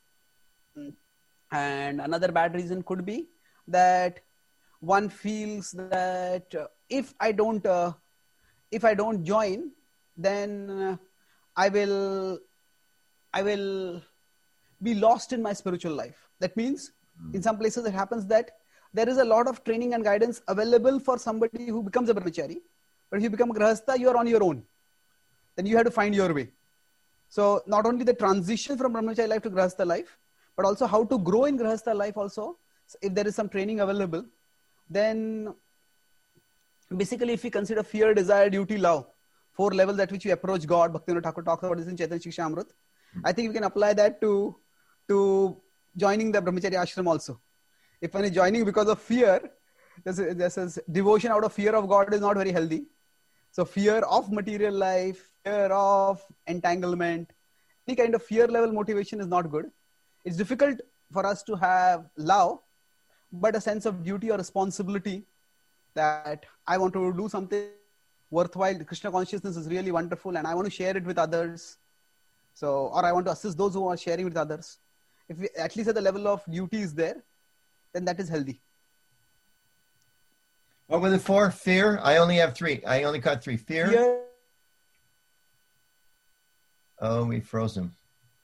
And another bad reason could be that one feels that uh, if I don't, uh, if I don't join, then uh, I will, I will be lost in my spiritual life. That means in some places it happens that there is a lot of training and guidance available for somebody who becomes a brahmachari. But if you become a grahastha, you are on your own. Then you have to find your way. So not only the transition from brahmachari life to grahastha life, but also how to grow in grahastha life also. So if there is some training available, then basically if we consider fear, desire, duty, love, four levels at which we approach God, Bhaktivinoda Thakur talks about this in Chaitanya Shikshamrut. I think we can apply that to, to joining the brahmachari ashram also. If one is joining because of fear, this is, this is devotion out of fear of God is not very healthy. So fear of material life, fear of entanglement, any kind of fear level motivation is not good. It's difficult for us to have love, but a sense of duty or responsibility that I want to do something worthwhile. Krishna consciousness is really wonderful and I want to share it with others. So, or I want to assist those who are sharing with others. If we, at least at the level of duty is there, then that is healthy. What were the four? Fear? I only have three. I only caught three. Fear? Fear. Oh, we froze him.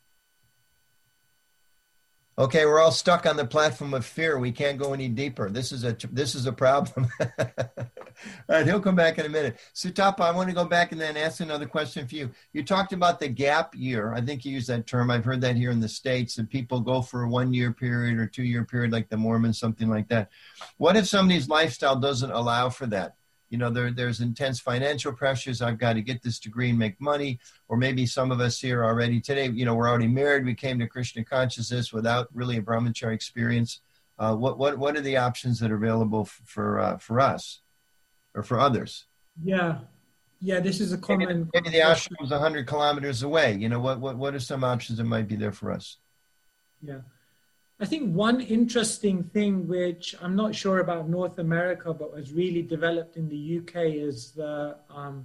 Okay, we're all stuck on the platform of fear. We can't go any deeper. This is a this is a problem. All right, he'll come back in a minute. Sutapa, I want to go back and then ask another question for you. You talked about the gap year. I think you used that term. I've heard that here in the States, that people go for a one-year period or two-year period like the Mormons, something like that. What if somebody's lifestyle doesn't allow for that? You know, there, there's intense financial pressures. I've got to get this degree and make money. Or maybe some of us here already today, you know, we're already married. We came to Krishna consciousness without really a brahmachari experience. Uh, what, what, what are the options that are available f- for, uh, for us? or for others? Yeah. Yeah, this is a common... Maybe, maybe the ashram is one hundred kilometers away. You know, what, what, what are some options that might be there for us? Yeah. I think one interesting thing, which I'm not sure about North America, but was really developed in the U K, is the um,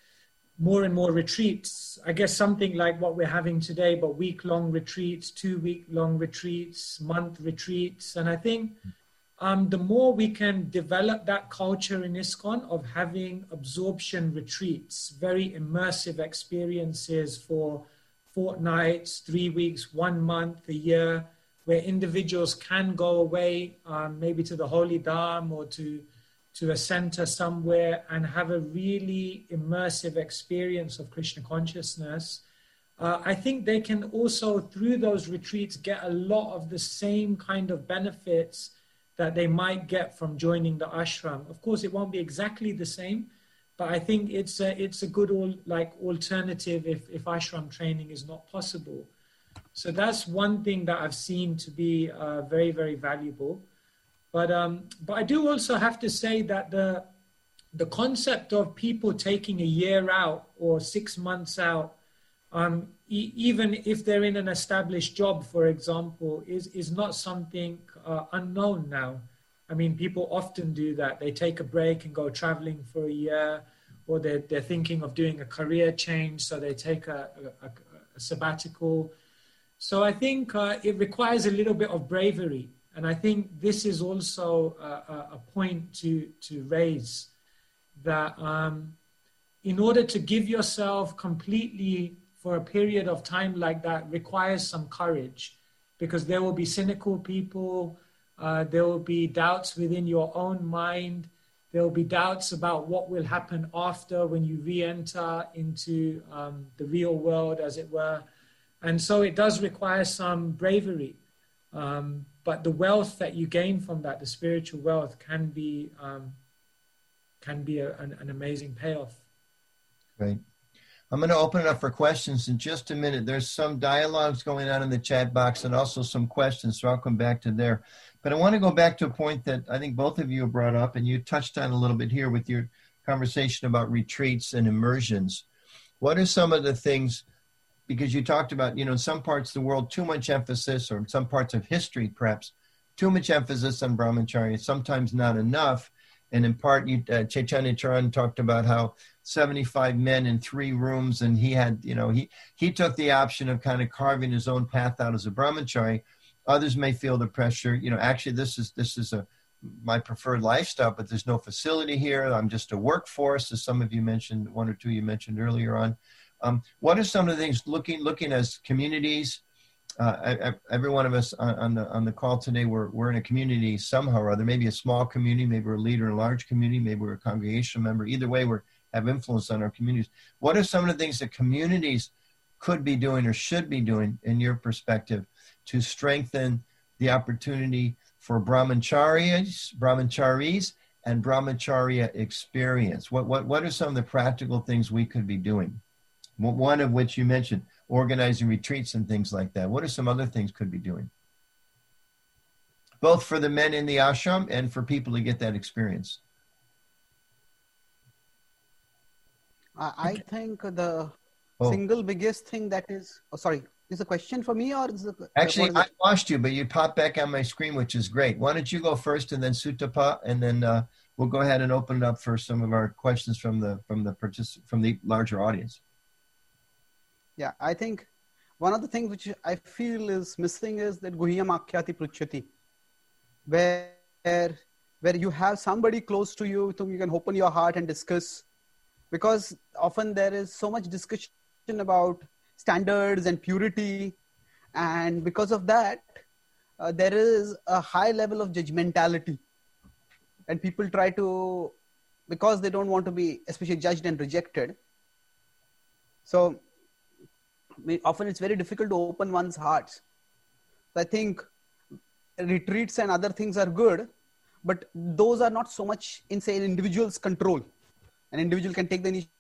more and more retreats. I guess something like what we're having today, but week-long retreats, two-week-long retreats, month retreats. And I think um, the more we can develop that culture in ISKCON of having absorption retreats, very immersive experiences for fortnights, three weeks, one month, a year, where individuals can go away, um, maybe to the Holy Dham or to, to a center somewhere and have a really immersive experience of Krishna consciousness. Uh, I think they can also, through those retreats, get a lot of the same kind of benefits that they might get from joining the ashram. Of course, it won't be exactly the same, but I think it's a, it's a good all, like alternative if, if ashram training is not possible. So that's one thing that I've seen to be uh, very, very valuable. But um, but I do also have to say that the the concept of people taking a year out or six months out, um, e- even if they're in an established job, for example, is is not something uh, unknown now. I mean, people often do that. They take a break and go traveling for a year, or they're, they're thinking of doing a career change, so they take a, a, a sabbatical. So I think uh, it requires a little bit of bravery. And I think this is also a, a point to, to raise, that um, in order to give yourself completely for a period of time like that requires some courage, because there will be cynical people, uh, there will be doubts within your own mind, there will be doubts about what will happen after when you re-enter into um, the real world, as it were. And so it does require some bravery. Um, but the wealth that you gain from that, the spiritual wealth, can be um, can be a, an, an amazing payoff. Great. I'm going to open it up for questions in just a minute. There's some dialogues going on in the chat box and also some questions, so I'll come back to there. But I want to go back to a point that I think both of you have brought up, and you touched on a little bit here with your conversation about retreats and immersions. What are some of the things, because you talked about, you know, in some parts of the world, too much emphasis, or in some parts of history, perhaps, too much emphasis on brahmacharya, sometimes not enough. And in part, you, uh, Chaitanya Charan talked about how seventy-five men in three rooms, and he had, you know, he, he took the option of kind of carving his own path out as a brahmachari. Others may feel the pressure, you know, actually this is, this is a, my preferred lifestyle, but there's no facility here. I'm just a workforce, as some of you mentioned, one or two you mentioned earlier on. Um, what are some of the things looking looking as communities? Uh, I, I, every one of us on, on the on the call today, we're we're in a community somehow or other. Maybe a small community, maybe we're a leader in a large community, maybe we're a congregational member. Either way, we have influence on our communities. What are some of the things that communities could be doing or should be doing, in your perspective, to strengthen the opportunity for brahmacharis, brahmacharis, and brahmacharya experience? What what what are some of the practical things we could be doing? One of which you mentioned, organizing retreats and things like that. What are some other things could be doing? Both for the men in the ashram and for people to get that experience. I think the oh. single biggest thing that is, oh, sorry, is a question for me or is it? Actually, is I it? lost you, but you popped back on my screen, which is great. Why don't you go first and then Sutapa, and then uh, we'll go ahead and open it up for some of our questions from the, from the, particip- from the larger audience. Yeah, I think one of the things which I feel is missing is that Guhyam Akhyati Pruchyati, where, where you have somebody close to you to whom you can open your heart and discuss, because often there is so much discussion about standards and purity, and because of that, uh, there is a high level of judgmentality, and people try to, because they don't want to be especially judged and rejected. So often it's very difficult to open one's hearts. So I think retreats and other things are good, but those are not so much in, say, an individual's control. An individual can take the initiative.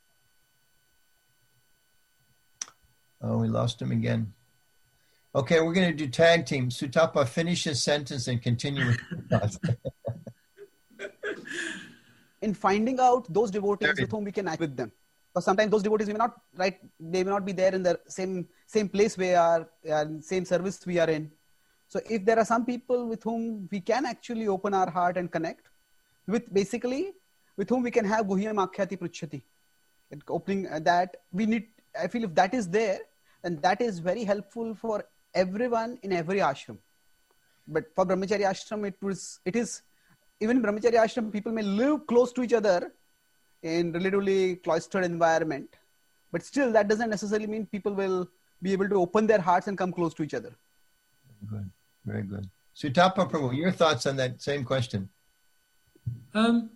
Oh, we lost him again. Okay, we're going to do tag team. Sutapa, finish his sentence and continue with your thoughts. in finding out those devotees with whom we can act with them. Because sometimes those devotees may not, right, they may not be there in the same same place we are, uh, same service we are in. So if there are some people with whom we can actually open our heart and connect, with basically, with whom we can have Guhyam Akhyati Pruchhyati, opening uh, that, we need, I feel if that is there, then that is very helpful for everyone in every ashram. But for Brahmacharya ashram, it was, it is, even in Brahmacharya ashram, people may live close to each other in relatively cloistered environment, but still that doesn't necessarily mean people will be able to open their hearts and come close to each other. Good, very good. Sutapa Prabhu, your thoughts on that same question? Um,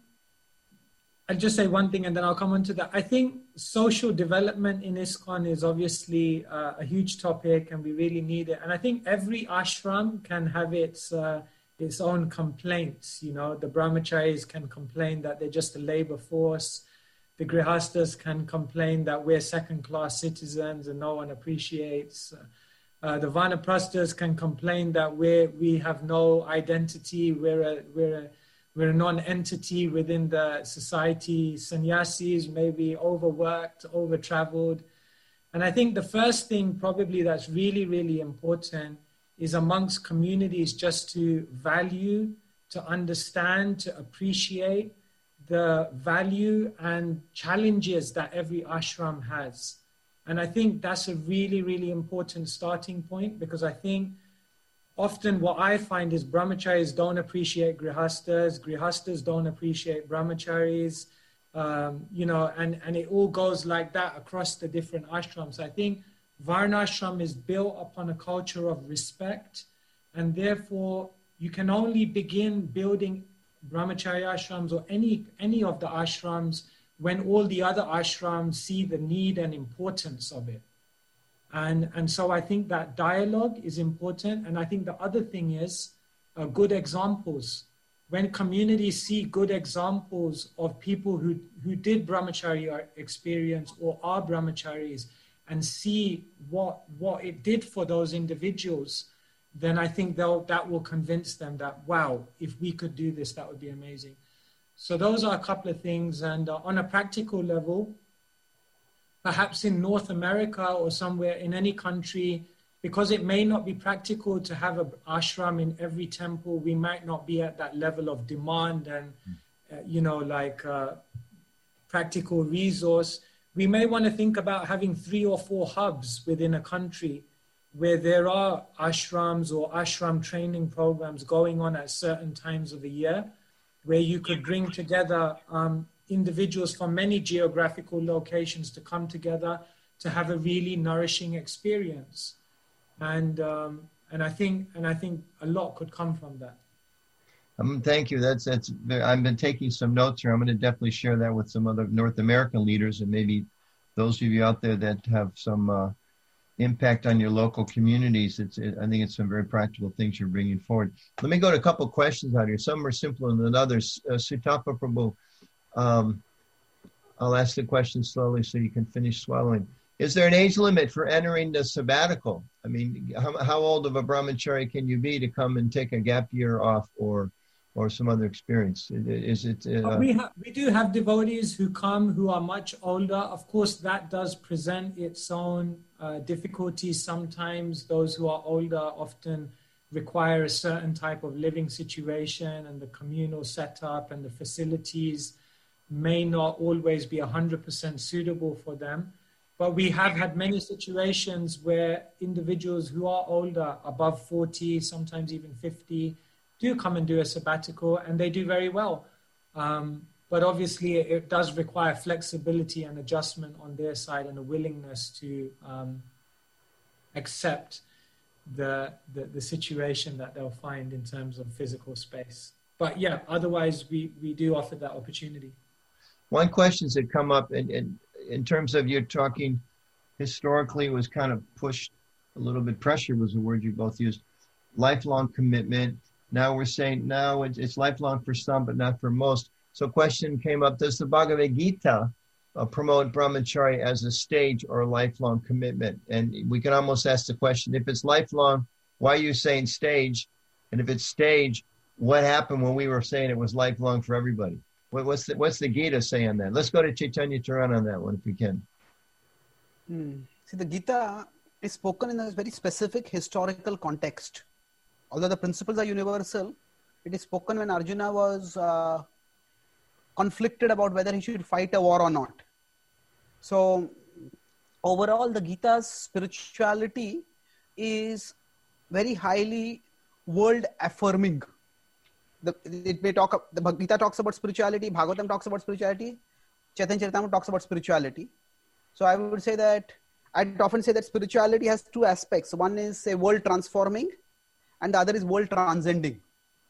I'll just say one thing and then I'll come on to that. I think social development in ISKCON is obviously uh, a huge topic and we really need it. And I think every ashram can have its uh, its own complaints. You know, the brahmacharis can complain that they're just a labor force. The grihastas can complain that we're second-class citizens and no one appreciates. Uh, the vanaprasthas can complain that we we have no identity. We're a we're a we're a non-entity within the society. Sannyasis may be overworked, over-traveled. And I think the first thing probably that's really, really important is amongst communities just to value, to understand, to appreciate the value and challenges that every ashram has. And I think that's a really, really important starting point, because I think often what I find is brahmacharis don't appreciate grihastas, grihastas don't appreciate brahmacharis, um, you know, and, and it all goes like that across the different ashrams. I think Varnashram is built upon a culture of respect, and therefore you can only begin building brahmacharya ashrams or any, any of the ashrams when all the other ashrams see the need and importance of it. And, and so I think that dialogue is important. And I think the other thing is uh, good examples. When communities see good examples of people who, who did brahmacharya experience or are brahmacharis and see what, what it did for those individuals, then I think they'll, that will convince them that, wow, if we could do this, that would be amazing. So those are a couple of things. And uh, on a practical level, perhaps in North America or somewhere in any country, because it may not be practical to have an ashram in every temple, we might not be at that level of demand and, uh, you know, like uh, practical resource. We may want to think about having three or four hubs within a country where there are ashrams or ashram training programs going on at certain times of the year, where you could bring together um, individuals from many geographical locations to come together to have a really nourishing experience. And um, and I think and I think a lot could come from that. Um, thank you. That's that's. I've been taking some notes here. I'm going to definitely share that with some other North American leaders and maybe those of you out there that have some uh, impact on your local communities. It's. It, I think it's some very practical things you're bringing forward. Let me go to a couple of questions out here. Some are simpler than others. Uh, Sutapa Prabhu, um, I'll ask the question slowly so you can finish swallowing. Is there an age limit for entering the sabbatical? I mean, how, how old of a brahmachari can you be to come and take a gap year off or or some other experience? Is it? Uh, we, ha- we do have devotees who come who are much older. Of course, that does present its own uh, difficulties sometimes. Those who are older often require a certain type of living situation, and the communal setup and the facilities may not always be one hundred percent suitable for them. But we have had many situations where individuals who are older, above forty, sometimes even fifty, do come and do a sabbatical, and they do very well. Um, but obviously, it does require flexibility and adjustment on their side and a willingness to um, accept the, the the situation that they'll find in terms of physical space. But yeah, otherwise, we, we do offer that opportunity. One question that come up, and, and in terms of you talking historically, was kind of pushed a little bit, pressure was the word you both used, lifelong commitment. Now we're saying now it's, it's lifelong for some, but not for most. So question came up, does the Bhagavad Gita uh, promote brahmacharya as a stage or a lifelong commitment? And we can almost ask the question, if it's lifelong, why are you saying stage? And if it's stage, what happened when we were saying it was lifelong for everybody? What, what's the what's the Gita say on that? Let's go to Chaitanya Charan on that one if we can. Hmm. See, the Gita is spoken in a very specific historical context. Although the principles are universal, it is spoken when Arjuna was uh, conflicted about whether he should fight a war or not. So overall, the Gita's spirituality is very highly world affirming. The, it may talk, the Gita talks about spirituality, Bhagavatam talks about spirituality, Chaitanya Charitamrita talks about spirituality. So I would say that, I'd often say that spirituality has two aspects. One is a world transforming and the other is world transcending.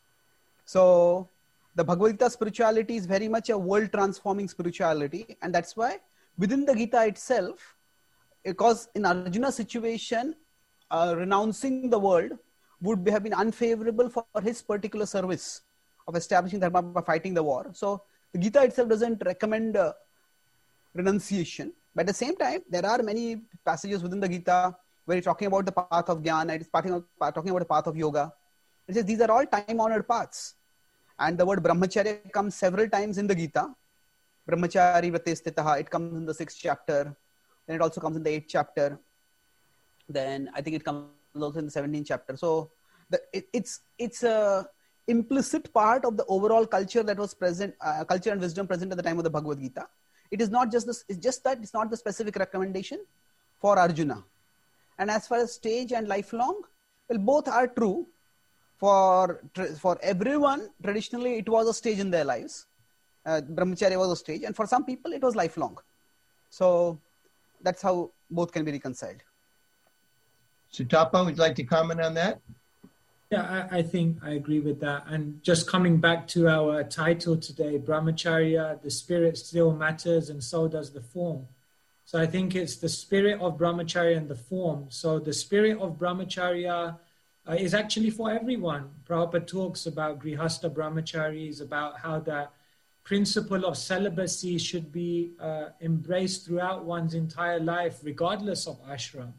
So the Bhagavad Gita spirituality is very much a world transforming spirituality. And that's why within the Gita itself, because in Arjuna's situation, uh, renouncing the world would be, have been unfavorable for his particular service of establishing dharma by fighting the war. So the Gita itself doesn't recommend uh, renunciation. But at the same time, there are many passages within the Gita where it's talking about the path of jnana, it's talking about, talking about the path of yoga. It says these are all time-honored paths. And the word brahmacharya comes several times in the Gita. Brahmachari vrate sthitaha, it comes in the sixth chapter. Then it also comes in the eighth chapter. Then I think it comes also in the seventeenth chapter. So the, it, it's it's a implicit part of the overall culture that was present, uh, culture and wisdom present at the time of the Bhagavad Gita. It is not just this, it's just that it's not the specific recommendation for Arjuna. And as far as stage and lifelong, well, both are true. For, for everyone, traditionally, it was a stage in their lives. Uh, Brahmacharya was a stage. And for some people, it was lifelong. So that's how both can be reconciled. Sutapa, would you like to comment on that? Yeah, I, I think I agree with that. And just coming back to our title today, Brahmacharya, the spirit still matters and so does the form. So I think it's the spirit of Brahmacharya and the form. So the spirit of Brahmacharya uh, is actually for everyone. Prabhupada talks about Grihastha Brahmacharis, about how that principle of celibacy should be uh, embraced throughout one's entire life, regardless of ashram.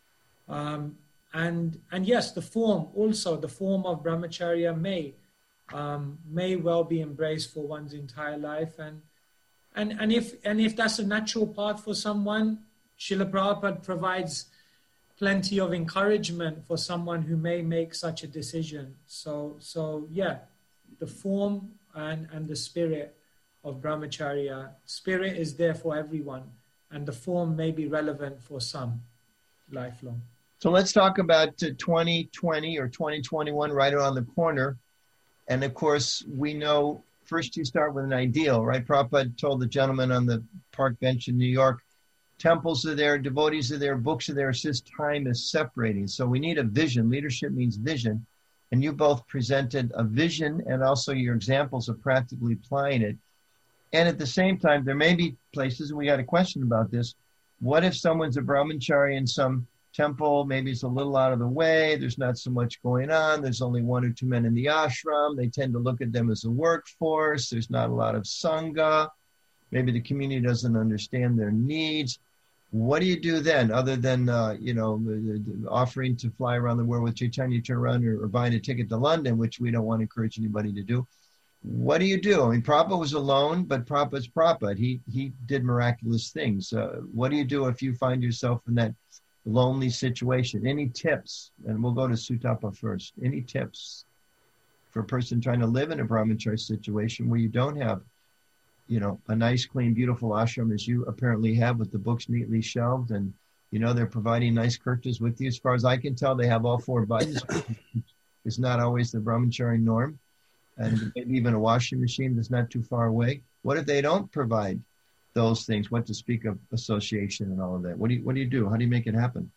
Um, and and yes, the form also, the form of Brahmacharya may um, may well be embraced for one's entire life. And and and if and if that's a natural path for someone, Srila Prabhupada provides plenty of encouragement for someone who may make such a decision. So so yeah, the form and, and the spirit of Brahmacharya, spirit is there for everyone, and the form may be relevant for some lifelong. So let's talk about uh, twenty twenty or twenty twenty-one right around the corner. And of course, we know first you start with an ideal, right? Prabhupada told the gentleman on the park bench in New York, temples are there, devotees are there, books are there, it's just time is separating. So we need a vision. Leadership means vision. And you both presented a vision and also your examples of practically applying it. And at the same time, there may be places, and we got a question about this, what if someone's a brahmachari in some temple, maybe it's a little out of the way, there's not so much going on, there's only one or two men in the ashram, they tend to look at them as a workforce, there's not a lot of sangha, maybe the community doesn't understand their needs. What do you do then, other than, uh, you know, offering to fly around the world with Chaitanya Charan or, or buying a ticket to London, which we don't want to encourage anybody to do? What do you do? I mean, Prabhupada was alone, but Prabhupada's Prabhupada. He, he did miraculous things. Uh, what do you do if you find yourself in that lonely situation? Any tips? And we'll go to Sutapa first. Any tips for a person trying to live in a brahmachari situation where you don't have, you know, a nice, clean, beautiful ashram as you apparently have with the books neatly shelved, and, you know, they're providing nice kirtas with you. As far as I can tell, they have all four buttons. It's not always the brahmachari norm. And maybe even a washing machine that's not too far away. What if they don't provide those things? What to speak of association and all of that? What do you, what do you do? How do you make it happen?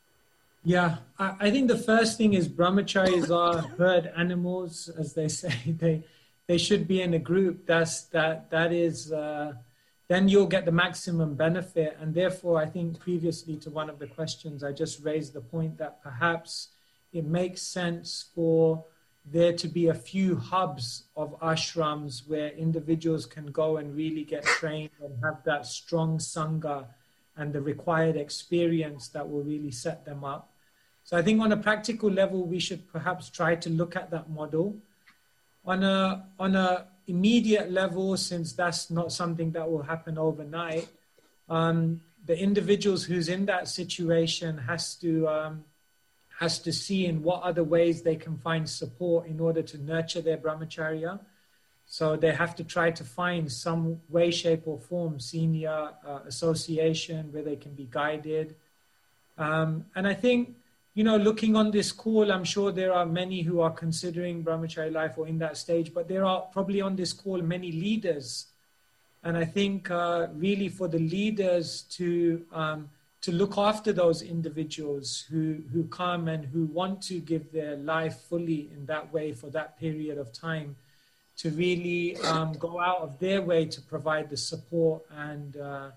Yeah, I, I think the first thing is brahmacharis are herd animals, as they say. They they should be in a group. That's that that is uh, then you'll get the maximum benefit. And therefore, I think previously to one of the questions, I just raised the point that perhaps it makes sense for there to be a few hubs of ashrams where individuals can go and really get trained and have that strong sangha and the required experience that will really set them up. So I think on a practical level, we should perhaps try to look at that model. On a, on a immediate level, since that's not something that will happen overnight, um, the individuals who's in that situation has to um, has to see in what other ways they can find support in order to nurture their brahmacharya. So they have to try to find some way, shape or form, senior uh, association where they can be guided. Um, and I think, you know, looking on this call, I'm sure there are many who are considering brahmacharya life or in that stage, but there are probably on this call many leaders. And I think uh, really for the leaders to um, to look after those individuals who, who come and who want to give their life fully in that way for that period of time, to really um, go out of their way to provide the support and uh,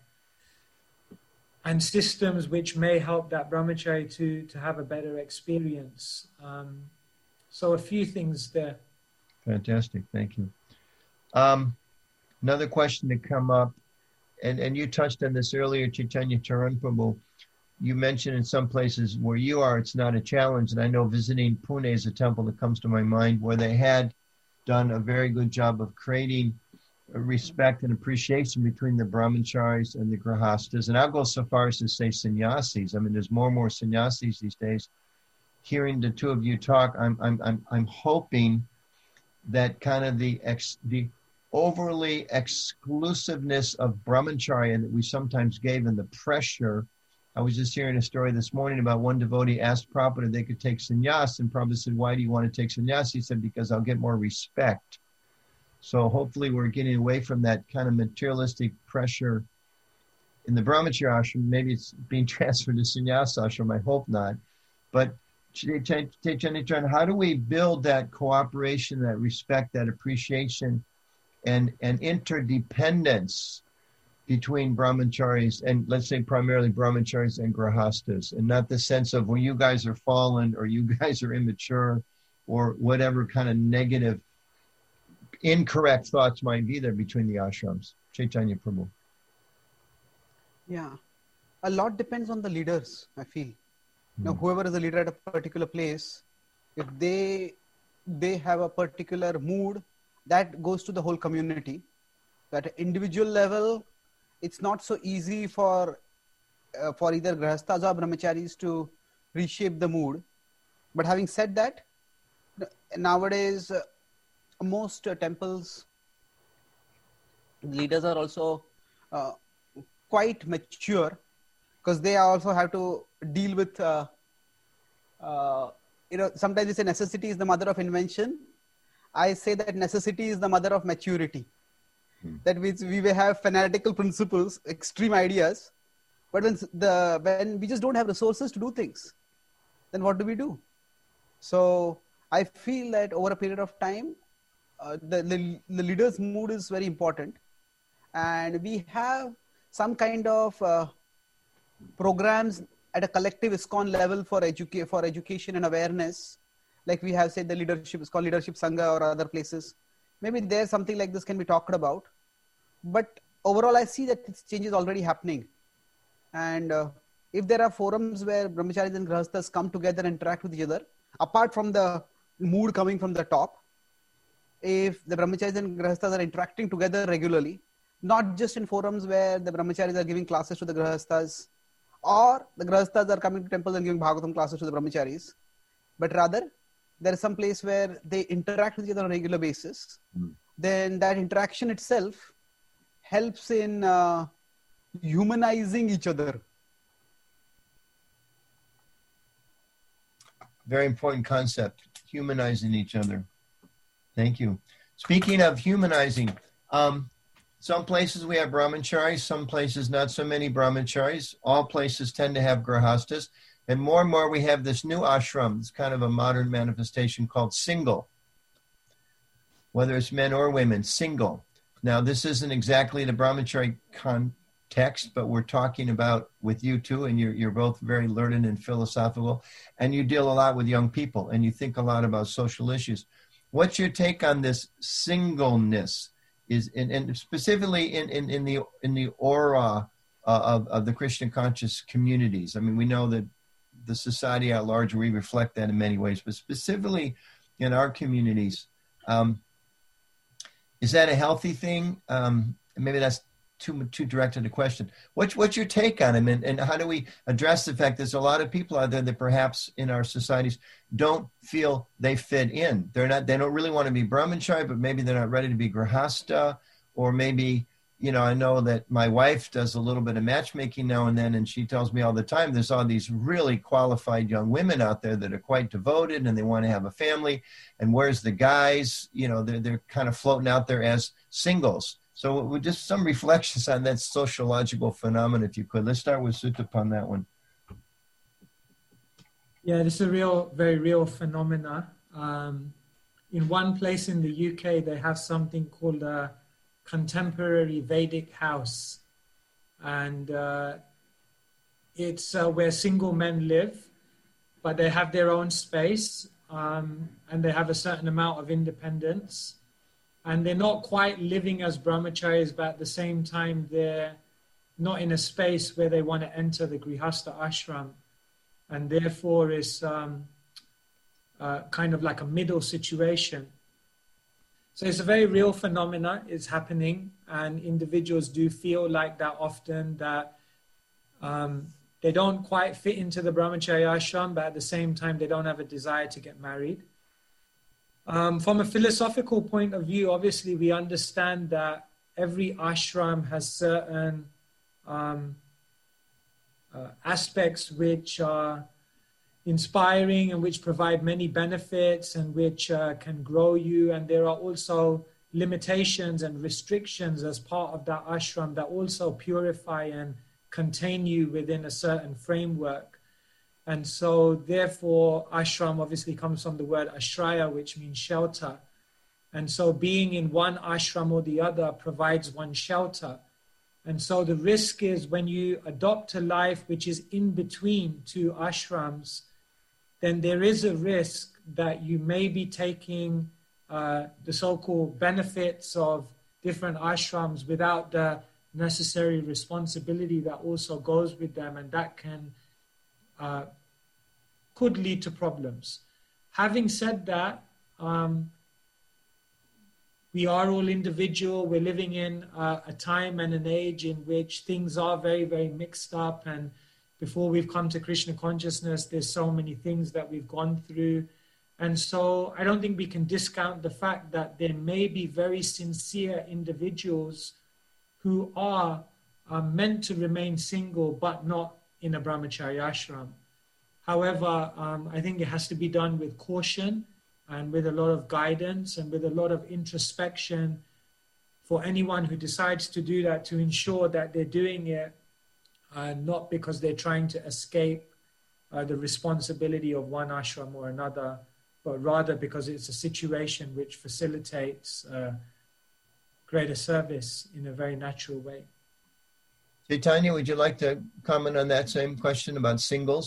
and systems which may help that brahmachari to, to have a better experience. Um, so a few things there. Fantastic, thank you. Um, another question to come up, and, and you touched on this earlier, Chaitanya Charan Prabhu. You mentioned in some places where you are, it's not a challenge. And I know visiting Pune is a temple that comes to my mind where they had done a very good job of creating respect and appreciation between the brahmacharis and the grihastas. And I'll go so far as to say sannyasis. I mean, there's more and more sannyasis these days. Hearing the two of you talk, I'm I'm I'm I'm hoping that kind of the ex, the overly exclusiveness of brahmacharya that we sometimes gave and the pressure. I was just hearing a story this morning about one devotee asked Prabhupada if they could take sannyas, and Prabhupada said, "Why do you want to take sannyas?" He said, "Because I'll get more respect." So hopefully we're getting away from that kind of materialistic pressure in the brahmacharya ashram. Maybe it's being transferred to sannyas ashram. I hope not. But how do we build that cooperation, that respect, that appreciation, and, and interdependence between brahmacharis and, let's say, primarily brahmacharis and grihastas, and not the sense of, well, you guys are fallen or you guys are immature or whatever kind of negative, incorrect thoughts might be there between the ashrams. Chaitanya Prabhu. Yeah, a lot depends on the leaders, I feel. Mm-hmm. Now, whoever is the leader at a particular place, if they they have a particular mood, that goes to the whole community. At an individual level, it's not so easy for uh, for either grihastas or brahmacharis to reshape the mood. But having said that, nowadays, uh, most uh, temples leaders are also uh, quite mature, because they also have to deal with, uh, uh, you know, sometimes we say necessity is the mother of invention. I say that necessity is the mother of maturity. Hmm. That means we may have fanatical principles, extreme ideas, but when the when we just don't have resources to do things, then what do we do? So I feel that over a period of time, uh, the, the the leader's mood is very important, and we have some kind of uh, programs at a collective ISKCON level for educa- for education and awareness. Like we have said, the leadership is called Leadership Sangha or other places. Maybe there something like this can be talked about. But overall, I see that this change is already happening. And uh, if there are forums where brahmacharis and grihastas come together and interact with each other, apart from the mood coming from the top, if the brahmacharis and grihastas are interacting together regularly, not just in forums where the brahmacharis are giving classes to the grihastas, or the grihastas are coming to temples and giving Bhagavatam classes to the brahmacharis, but rather there is some place where they interact with each other on a regular basis, mm. then that interaction itself helps in uh, humanizing each other. Very important concept, humanizing each other. Thank you. Speaking of humanizing, um, some places we have brahmacharis, some places not so many brahmacharis. All places tend to have grihastas. And more and more we have this new ashram. It's kind of a modern manifestation called single. Whether it's men or women, single. Now, this isn't exactly the brahmachari context, but we're talking about with you two, and you're, you're both very learned and philosophical, and you deal a lot with young people, and you think a lot about social issues. What's your take on this singleness? Is in, and specifically in, in, in the in the aura uh, of, of the Krishna conscious communities? I mean, we know that the society at large, we reflect that in many ways, but specifically in our communities, um, Is that a healthy thing? Um, maybe that's too too directed a question. What's what's your take on it, and, and how do we address the fact there's a lot of people out there that perhaps in our societies don't feel they fit in? They're not. They don't really want to be brahmachari, but maybe they're not ready to be grihasta, or maybe, you know, I know that my wife does a little bit of matchmaking now and then, and she tells me all the time there's all these really qualified young women out there that are quite devoted and they want to have a family. And where's the guys? You know, they're, they're kind of floating out there as singles. So just some reflections on that sociological phenomenon, if you could. Let's start with Suttap on that one. Yeah, this is a real, very real phenomena. Um, in one place in the U K, they have something called a contemporary Vedic house. And uh, it's uh, where single men live, but they have their own space, um, and they have a certain amount of independence. And they're not quite living as brahmacharis, but at the same time, they're not in a space where they want to enter the grihasta ashram. And therefore, it's um, uh, kind of like a middle situation. So it's a very real phenomena. It's happening, and individuals do feel like that often, that um, they don't quite fit into the brahmacharya ashram, but at the same time, they don't have a desire to get married. Um, from a philosophical point of view, obviously, we understand that every ashram has certain um, uh, aspects which are inspiring and which provide many benefits and which uh, can grow you. And there are also limitations and restrictions as part of that ashram that also purify and contain you within a certain framework. And so therefore, ashram obviously comes from the word ashraya, which means shelter. And so being in one ashram or the other provides one shelter. And so the risk is when you adopt a life which is in between two ashrams, then there is a risk that you may be taking uh, the so-called benefits of different ashrams without the necessary responsibility that also goes with them, and that can uh, could lead to problems. Having said that, um, we are all individual. We're living in uh, a time and an age in which things are very, very mixed up, and before we've come to Krishna consciousness, there's so many things that we've gone through. And so I don't think we can discount the fact that there may be very sincere individuals who are uh, meant to remain single, but not in a brahmacharya ashram. However, um, I think it has to be done with caution and with a lot of guidance and with a lot of introspection for anyone who decides to do that, to ensure that they're doing it Uh, not because they're trying to escape uh, the responsibility of one ashram or another, but rather because it's a situation which facilitates uh, greater service in a very natural way. Chaitanya, would you like to comment on that same question about singles?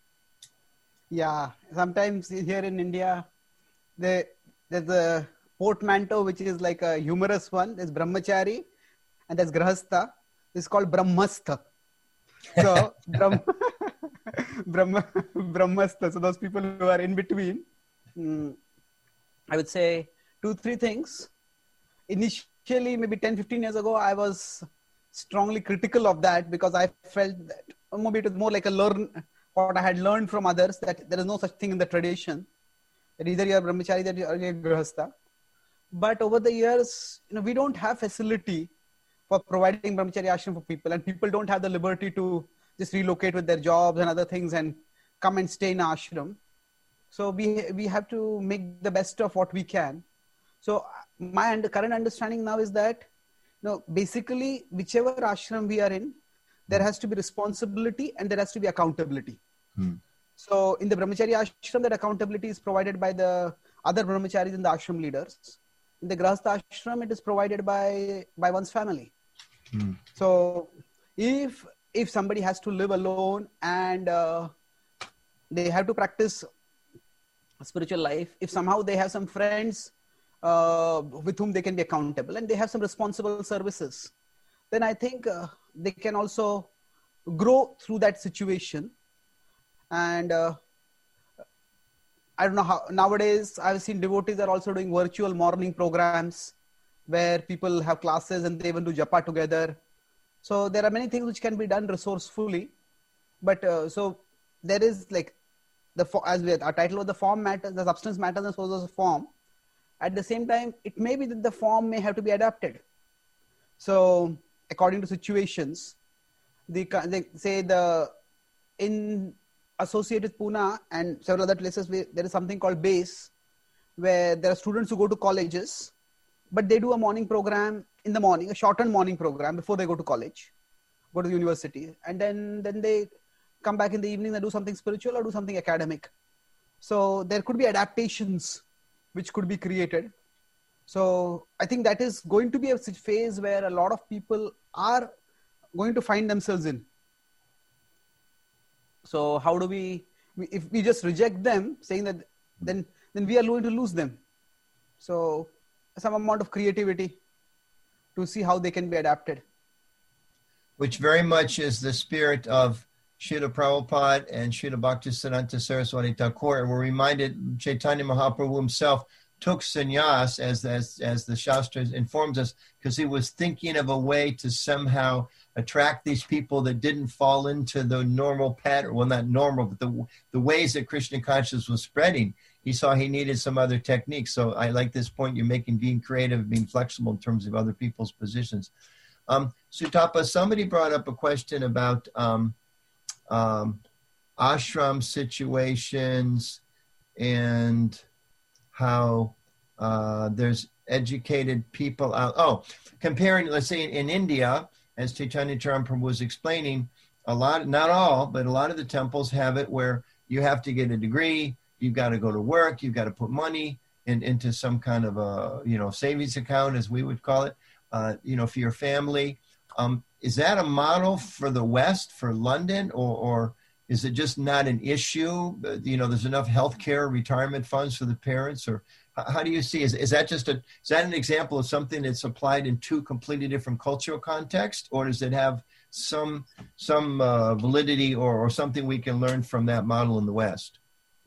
Yeah, sometimes here in India, there, there's a portmanteau which is like a humorous one. There's brahmachari and there's grahastha. It's called brahmastha. So, Brahm, Brahma, Brahmastha, so those people who are in between, mm, I would say two, three things. Initially, maybe ten, fifteen years ago, I was strongly critical of that because I felt that maybe it was more like a learn, what I had learned from others, that there is no such thing in the tradition, that either you are brahmachari, that you are grihastha. But over the years, you know, we don't have facility for providing brahmacharya ashram for people, and people don't have the liberty to just relocate with their jobs and other things and come and stay in ashram. So we we have to make the best of what we can. So my current understanding now is that, you know, basically whichever ashram we are in, there has to be responsibility and there has to be accountability. Hmm. So in the brahmacharya ashram, that accountability is provided by the other brahmacharis and the ashram leaders. In the grahastha ashram, it is provided by by one's family. Hmm. So if if somebody has to live alone and uh, they have to practice a spiritual life, if somehow they have some friends uh, with whom they can be accountable and they have some responsible services, then I think uh, they can also grow through that situation. And uh, I don't know how nowadays I've seen devotees are also doing virtual morning programs where people have classes and they even do japa together. So there are many things which can be done resourcefully. But uh, so there is like the, as we, our title of the form matters, the substance matters and so does the form. At the same time, it may be that the form may have to be adapted. So according to situations, the, they say the, in associated Pune and several other places, where there is something called BASE, where there are students who go to colleges, but they do a morning program in the morning, a shortened morning program before they go to college, go to the university. And then, then they come back in the evening and do something spiritual or do something academic. So there could be adaptations which could be created. So I think that is going to be a phase where a lot of people are going to find themselves in. So how do we, we if we just reject them, saying that, then, then we are going to lose them. So some amount of creativity to see how they can be adapted. Which very much is the spirit of Srila Prabhupada and Srila Bhaktisiddhanta Saraswati Thakur. And we're reminded Chaitanya Mahaprabhu himself took sannyas, as, as, as the Shastra informs us, because he was thinking of a way to somehow attract these people that didn't fall into the normal pattern. Well, not normal, but the, the ways that Krishna consciousness was spreading. He saw he needed some other techniques. So I like this point you're making, being creative, being flexible in terms of other people's positions. Um, Sutapa, somebody brought up a question about um, um, ashram situations and how uh, there's educated people out. Oh, comparing, let's say in, in India, as Chaitanya Charitamrita was explaining, a lot, not all, but a lot of the temples have it where you have to get a degree, you've got to go to work, you've got to put money in, into some kind of a, you know, savings account, as we would call it, uh, you know, for your family. Um, is that a model for the West, for London, or, or is it just not an issue? Uh, you know, there's enough healthcare, retirement funds for the parents, or how, how do you see? Is, is that just a, is that an example of something that's applied in two completely different cultural contexts, or does it have some some uh, validity or, or something we can learn from that model in the West?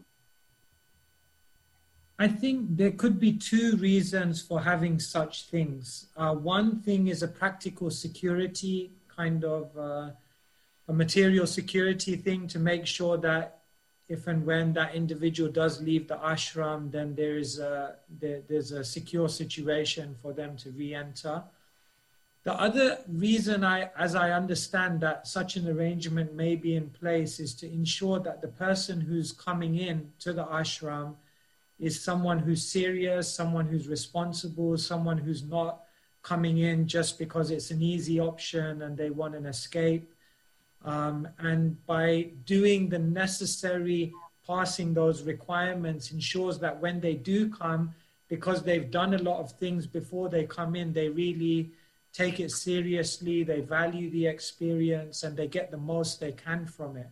I think there could be two reasons for having such things. Uh, one thing is a practical security, kind of uh, a material security thing, to make sure that if and when that individual does leave the ashram, then there is a, there, there's a secure situation for them to re-enter. The other reason, I, as I understand that such an arrangement may be in place, is to ensure that the person who's coming in to the ashram is someone who's serious, someone who's responsible, someone who's not coming in just because it's an easy option and they want an escape. Um, and by doing the necessary, passing those requirements, ensures that when they do come, because they've done a lot of things before they come in, they really take it seriously, they value the experience, and they get the most they can from it.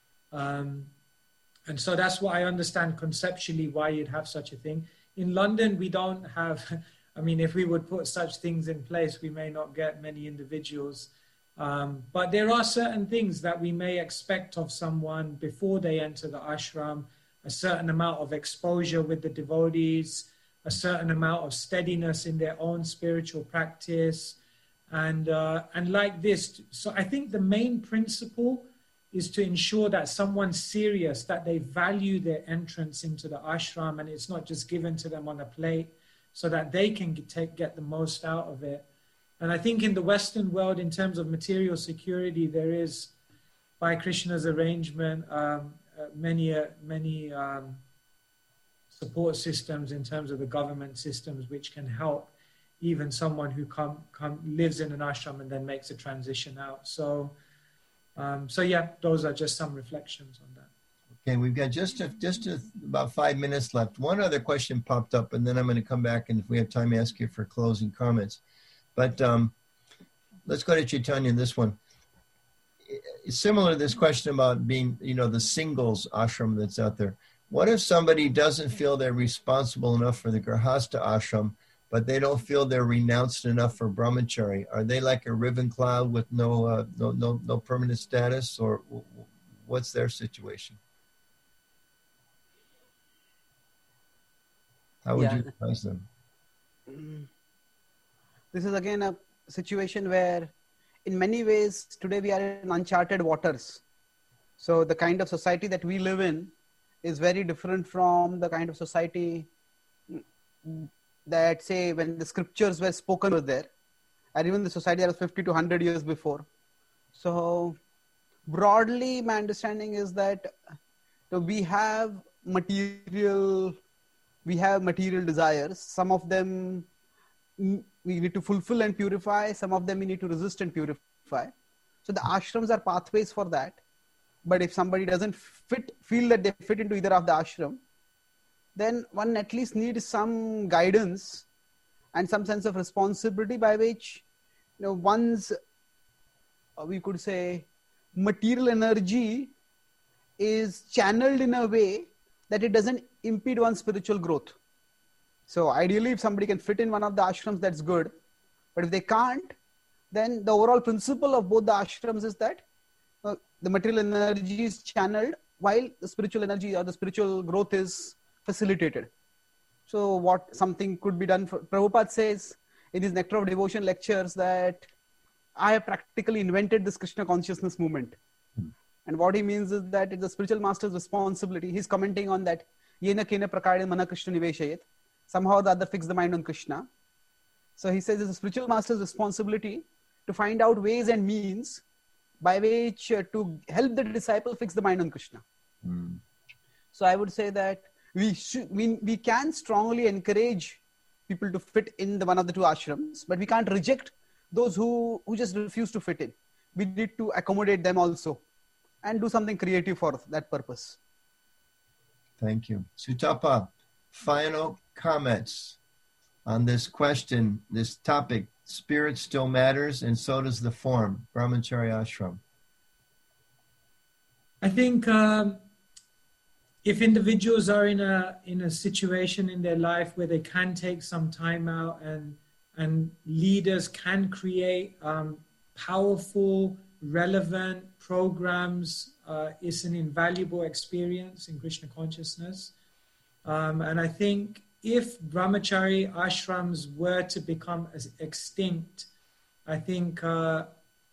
Um, And so that's what I understand conceptually why you'd have such a thing. In London, we don't have, I mean, if we would put such things in place, we may not get many individuals. Um, but there are certain things that we may expect of someone before they enter the ashram, a certain amount of exposure with the devotees, a certain amount of steadiness in their own spiritual practice. And, uh, and like this, so I think the main principle is to ensure that someone's serious, that they value their entrance into the ashram, and it's not just given to them on a plate, so that they can get, take, get the most out of it. And I think in the Western world, in terms of material security, there is, by Krishna's arrangement, um, uh, many, uh, many um, support systems in terms of the government systems, which can help even someone who come, come lives in an ashram and then makes a transition out. So, Um, so yeah, those are just some reflections on that. Okay, we've got just a, just a, about five minutes left. One other question popped up, and then I'm going to come back, and if we have time, ask you for closing comments. But um, let's go to Chaitanya, this one. It's similar to this question about being, you know, the singles ashram that's out there. What if somebody doesn't feel they're responsible enough for the Grihastha ashram, but they don't feel they're renounced enough for brahmachari? Are they like a ribbon cloud with no uh, no no no permanent status, or what's their situation? How would Yeah. you advise them? this is again a situation where in many ways today we are in uncharted waters. So the kind of society that we live in is very different from the kind of society that, say, when the scriptures were spoken were there, and even the society that was fifty to one hundred years before. So broadly, my understanding is that we have material, we have material desires. Some of them we need to fulfill and purify. Some of them we need to resist and purify. So the ashrams are pathways for that. But if somebody doesn't fit, feel that they fit into either of the ashram, then one at least needs some guidance and some sense of responsibility by which, you know, one's, uh, we could say, material energy is channeled in a way that it doesn't impede one's spiritual growth. So ideally, if somebody can fit in one of the ashrams, that's good. But if they can't, then the overall principle of both the ashrams is that uh, the material energy is channeled while the spiritual energy or the spiritual growth is facilitated. So what something could be done for, Prabhupada says in his Nectar of Devotion lectures that I have practically invented this Krishna consciousness movement. Hmm. And what he means is that it's the spiritual master's responsibility. He's commenting on that. Yena kena prakare mana Krishna niveshayet. Somehow the other fix the mind on Krishna. So he says it's the spiritual master's responsibility to find out ways and means by which uh, to help the disciple fix the mind on Krishna. Hmm. So I would say that we should, we, we can strongly encourage people to fit in the one of the two ashrams, but we can't reject those who, who just refuse to fit in. We need to accommodate them also and do something creative for that purpose. Thank you. Sutapa, final comments on this question, this topic. Spirit still matters, and so does the form, Brahmacharya ashram. I think um, if individuals are in a in a situation in their life where they can take some time out, and and leaders can create um, powerful, relevant programs, uh, it's an invaluable experience in Krishna consciousness. Um, and I think if Brahmachari ashrams were to become extinct, I think uh,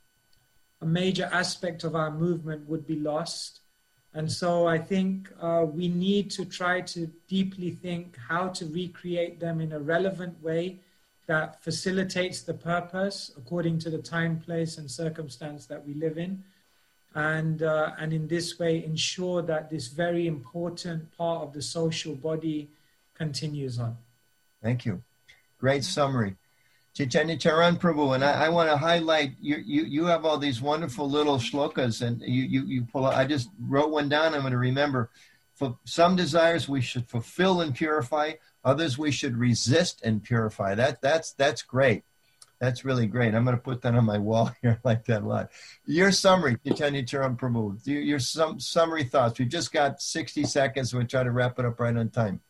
a major aspect of our movement would be lost. And so I think uh, we need to try to deeply think how to recreate them in a relevant way that facilitates the purpose according to the time, place, and circumstance that we live in. And, uh, and in this way, ensure that this very important part of the social body continues on. Thank you. Great summary. Chaitanya Charan Prabhu, and I, I want to highlight, you, you you have all these wonderful little shlokas, and you, you, you pull, I just wrote one down, I'm going to remember. For some desires we should fulfill and purify, others we should resist and purify. That That's that's great. That's really great. I'm going to put that on my wall here. I like that a lot. Your summary, Chaitanya Charan Prabhu, your, your sum, summary thoughts. We've just got sixty seconds, so we'll try to wrap it up right on time.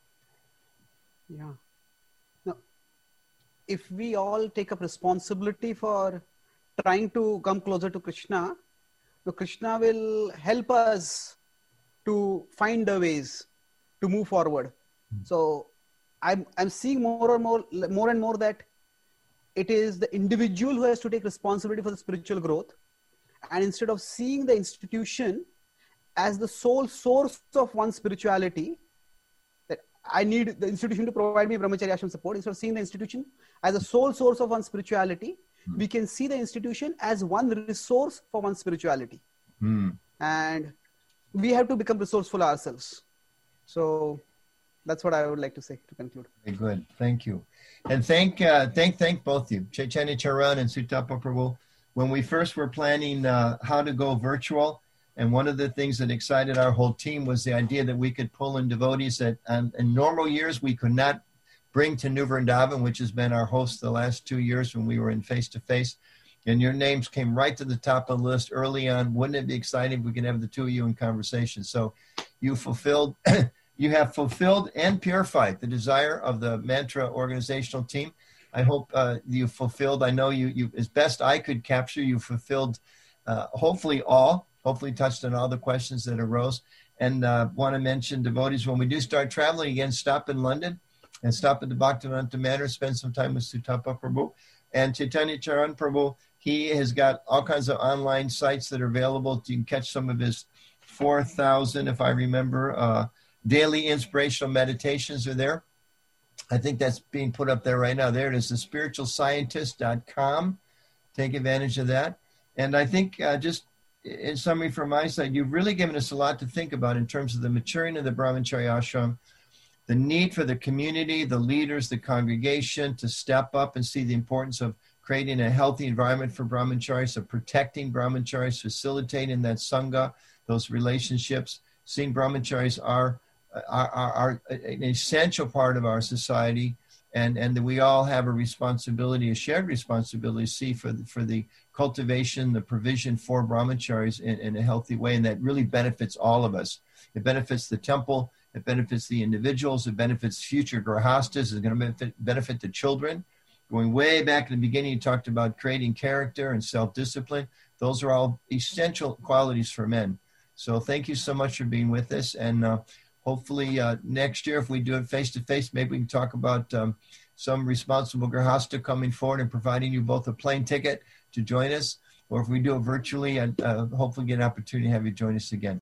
Yeah. Now, if we all take up responsibility for trying to come closer to Krishna, so Krishna will help us to find the ways to move forward. Mm-hmm. So I'm I'm seeing more and more more and more that it is the individual who has to take responsibility for the spiritual growth, and instead of seeing the institution as the sole source of one's spirituality, that I need the institution to provide me Brahmacharya ashram support, instead of seeing the institution as a sole source of one's spirituality, mm. we can see the institution as one resource for one's spirituality. Mm. And we have to become resourceful ourselves. So that's what I would like to say to conclude. Very good. Thank you. And thank, uh, thank, thank both you, Chaitanya Charan and Sutapa Prabhu. When we first were planning uh, how to go virtual, and one of the things that excited our whole team was the idea that we could pull in devotees that um, in normal years we could not bring to New Vrindavan, which has been our host the last two years when we were in face-to-face. And your names came right to the top of the list early on. Wouldn't it be exciting if we could have the two of you in conversation? So you fulfilled, you have fulfilled and purified the desire of the Mantra organizational team. I hope uh, you fulfilled, I know you, you, as best I could capture, you fulfilled uh, hopefully all, hopefully touched on all the questions that arose. And uh, want to mention, devotees, when we do start traveling again, stop in London and stop at the Bhaktivedanta Manor, spend some time with Sutapa Prabhu. And Chaitanya Charan Prabhu, he has got all kinds of online sites that are available. You can catch some of his four thousand, if I remember, uh, daily inspirational meditations are there. I think that's being put up there right now. There it is, the spiritual scientist dot com. Take advantage of that. And I think uh, just in summary from my side, you've really given us a lot to think about in terms of the maturing of the Brahmacharya ashram, the need for the community, the leaders, the congregation to step up and see the importance of creating a healthy environment for brahmacharis, of protecting brahmacharis, facilitating that sangha, those relationships. Seeing brahmacharis are, are, are, are an essential part of our society, and, and that we all have a responsibility, a shared responsibility to see for the, for the cultivation, the provision for brahmacharis in, in a healthy way, and that really benefits all of us. It benefits the temple, it benefits the individuals, it benefits future grahastas, it's going to benefit, benefit the children. Going way back in the beginning, you talked about creating character and self-discipline. Those are all essential qualities for men. So thank you so much for being with us. And uh, hopefully uh, next year, if we do it face-to-face, maybe we can talk about um, some responsible grahasta coming forward and providing you both a plane ticket to join us. Or if we do it virtually, and uh, hopefully get an opportunity to have you join us again.